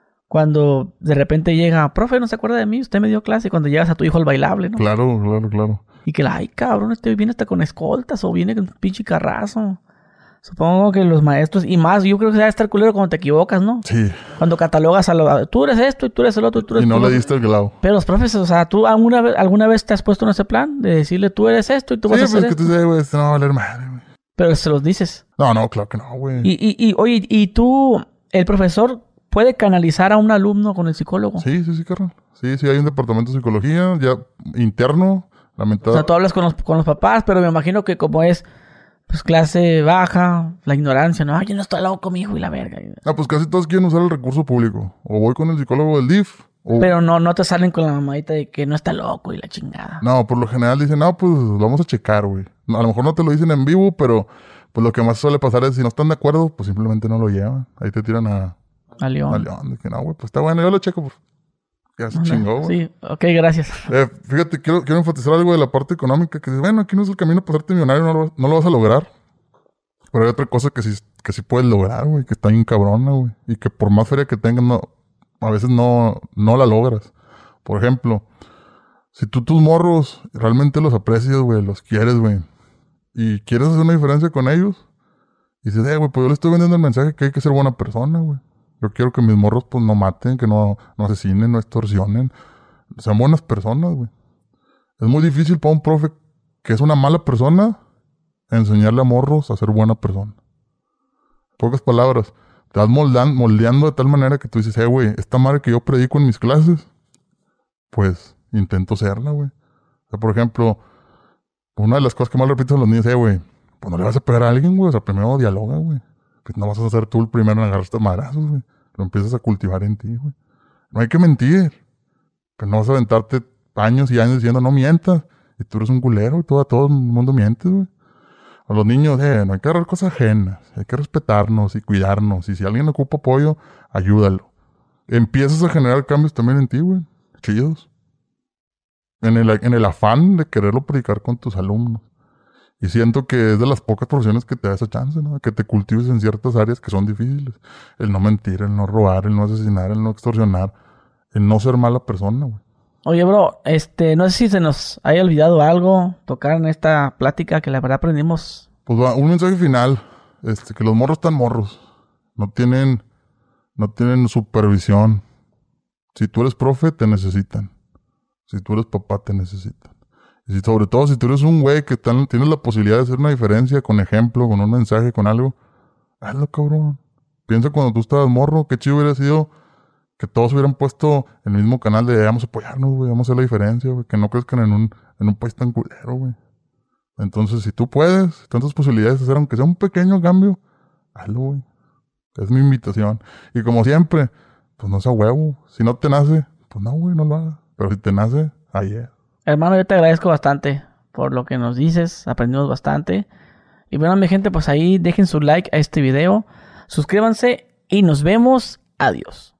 Cuando de repente llega, profe, ¿no se acuerda de mí? Usted me dio clase. Cuando llegas a tu hijo al bailable, ¿no? Claro, claro, claro. Y que, ay, cabrón, este viene hasta con escoltas o viene con un pinche carrazo. Supongo que los maestros, y más, yo creo que debe estar culero cuando te equivocas, ¿no? Sí. Cuando catalogas a lo, tú eres esto y tú eres el otro y tú eres... Y no tú, le diste el clavo. Pero los profes, o sea, ¿tú alguna vez, alguna vez te has puesto en ese plan? De decirle, tú eres esto y tú sí, vas a hacer esto. Sí, esto. pues que tú dices, güey, esto no va a valer madre, güey. Pero se los dices. No, no, claro que no, güey. Y, y, y, oye, ¿y tú, el profesor, puede canalizar a un alumno con el psicólogo? Sí, sí, sí, carnal. Sí, sí, hay un departamento de psicología ya interno, lamentable. O sea, tú hablas con los, con los papás, pero me imagino que como es... Pues clase baja, la ignorancia, ¿no? Ay, yo no estoy loco, mi hijo, y la verga. Ah, pues casi todos quieren usar el recurso público. O voy con el psicólogo del D I F. O... Pero no, no te salen con la mamadita de que no está loco y la chingada. No, por lo general dicen, no, pues lo vamos a checar, güey. No, a lo mejor no te lo dicen en vivo, pero pues lo que más suele pasar es si no están de acuerdo, pues simplemente no lo llevan. Ahí te tiran a... A León. A León. De que no, güey, pues está bueno, yo lo checo, por... Ya se chingó, güey. Sí, ok, gracias. Eh, fíjate, quiero, quiero enfatizar algo de la parte económica. Que dice, bueno, aquí no es el camino para hacerte millonario, no lo, no lo vas a lograr. Pero hay otra cosa que sí, que sí puedes lograr, güey. Que está bien cabrona, güey. Y que por más feria que tengas, no, a veces no, no la logras. Por ejemplo, si tú tus morros realmente los aprecias, güey, los quieres, güey. Y quieres hacer una diferencia con ellos. Y dices, eh, güey, pues yo le estoy vendiendo el mensaje que hay que ser buena persona, güey. Yo quiero que mis morros, pues, no maten, que no, no asesinen, no extorsionen. Sean buenas personas, güey. Es muy difícil para un profe que es una mala persona enseñarle a morros a ser buena persona. Pocas palabras. Te vas moldeando, moldeando de tal manera que tú dices, eh, güey, esta madre que yo predico en mis clases, pues, intento serla, güey. O sea, por ejemplo, una de las cosas que más repito a los niños, eh, güey, pues no le vas a pegar a alguien, güey. O sea, primero dialoga, güey. Pues no vas a ser tú el primero en agarrarte madrazos, güey. Lo empiezas a cultivar en ti, güey. No hay que mentir. Pero no vas a aventarte años y años diciendo, no mientas. Y tú eres un culero y todo, todo el mundo miente, güey. A los niños, eh, no hay que agarrar cosas ajenas. Hay que respetarnos y cuidarnos. Y si alguien ocupa apoyo, ayúdalo. Empiezas a generar cambios también en ti, güey. Chidos. En el, en el afán de quererlo predicar con tus alumnos. Y siento que es de las pocas profesiones que te da esa chance, ¿no? Que te cultives en ciertas áreas que son difíciles. El no mentir, el no robar, el no asesinar, el no extorsionar. El no ser mala persona, güey. Oye, bro, este, no sé si se nos haya olvidado algo tocar en esta plática que la verdad aprendimos. Pues va, un mensaje final, este, que los morros están morros. No tienen, no tienen supervisión. Si tú eres profe, te necesitan. Si tú eres papá, te necesitan. Y si, sobre todo, si tú eres un güey que tan, tienes la posibilidad de hacer una diferencia con ejemplo, con un mensaje, con algo, hazlo, cabrón. Piensa cuando tú estabas morro, qué chido hubiera sido que todos hubieran puesto el mismo canal de vamos a apoyarnos, güey, vamos a hacer la diferencia, güey, que no crezcan en un, en un país tan culero, güey. Entonces, si tú puedes, tantas posibilidades de hacer, aunque sea un pequeño cambio, hazlo, güey. Es mi invitación. Y como siempre, pues no sea huevo. Si no te nace, pues no, güey, no lo hagas. Pero si te nace, ahí es. Hermano, yo te agradezco bastante por lo que nos dices. Aprendimos bastante. Y bueno, mi gente, pues ahí dejen su like a este video. Suscríbanse y nos vemos. Adiós.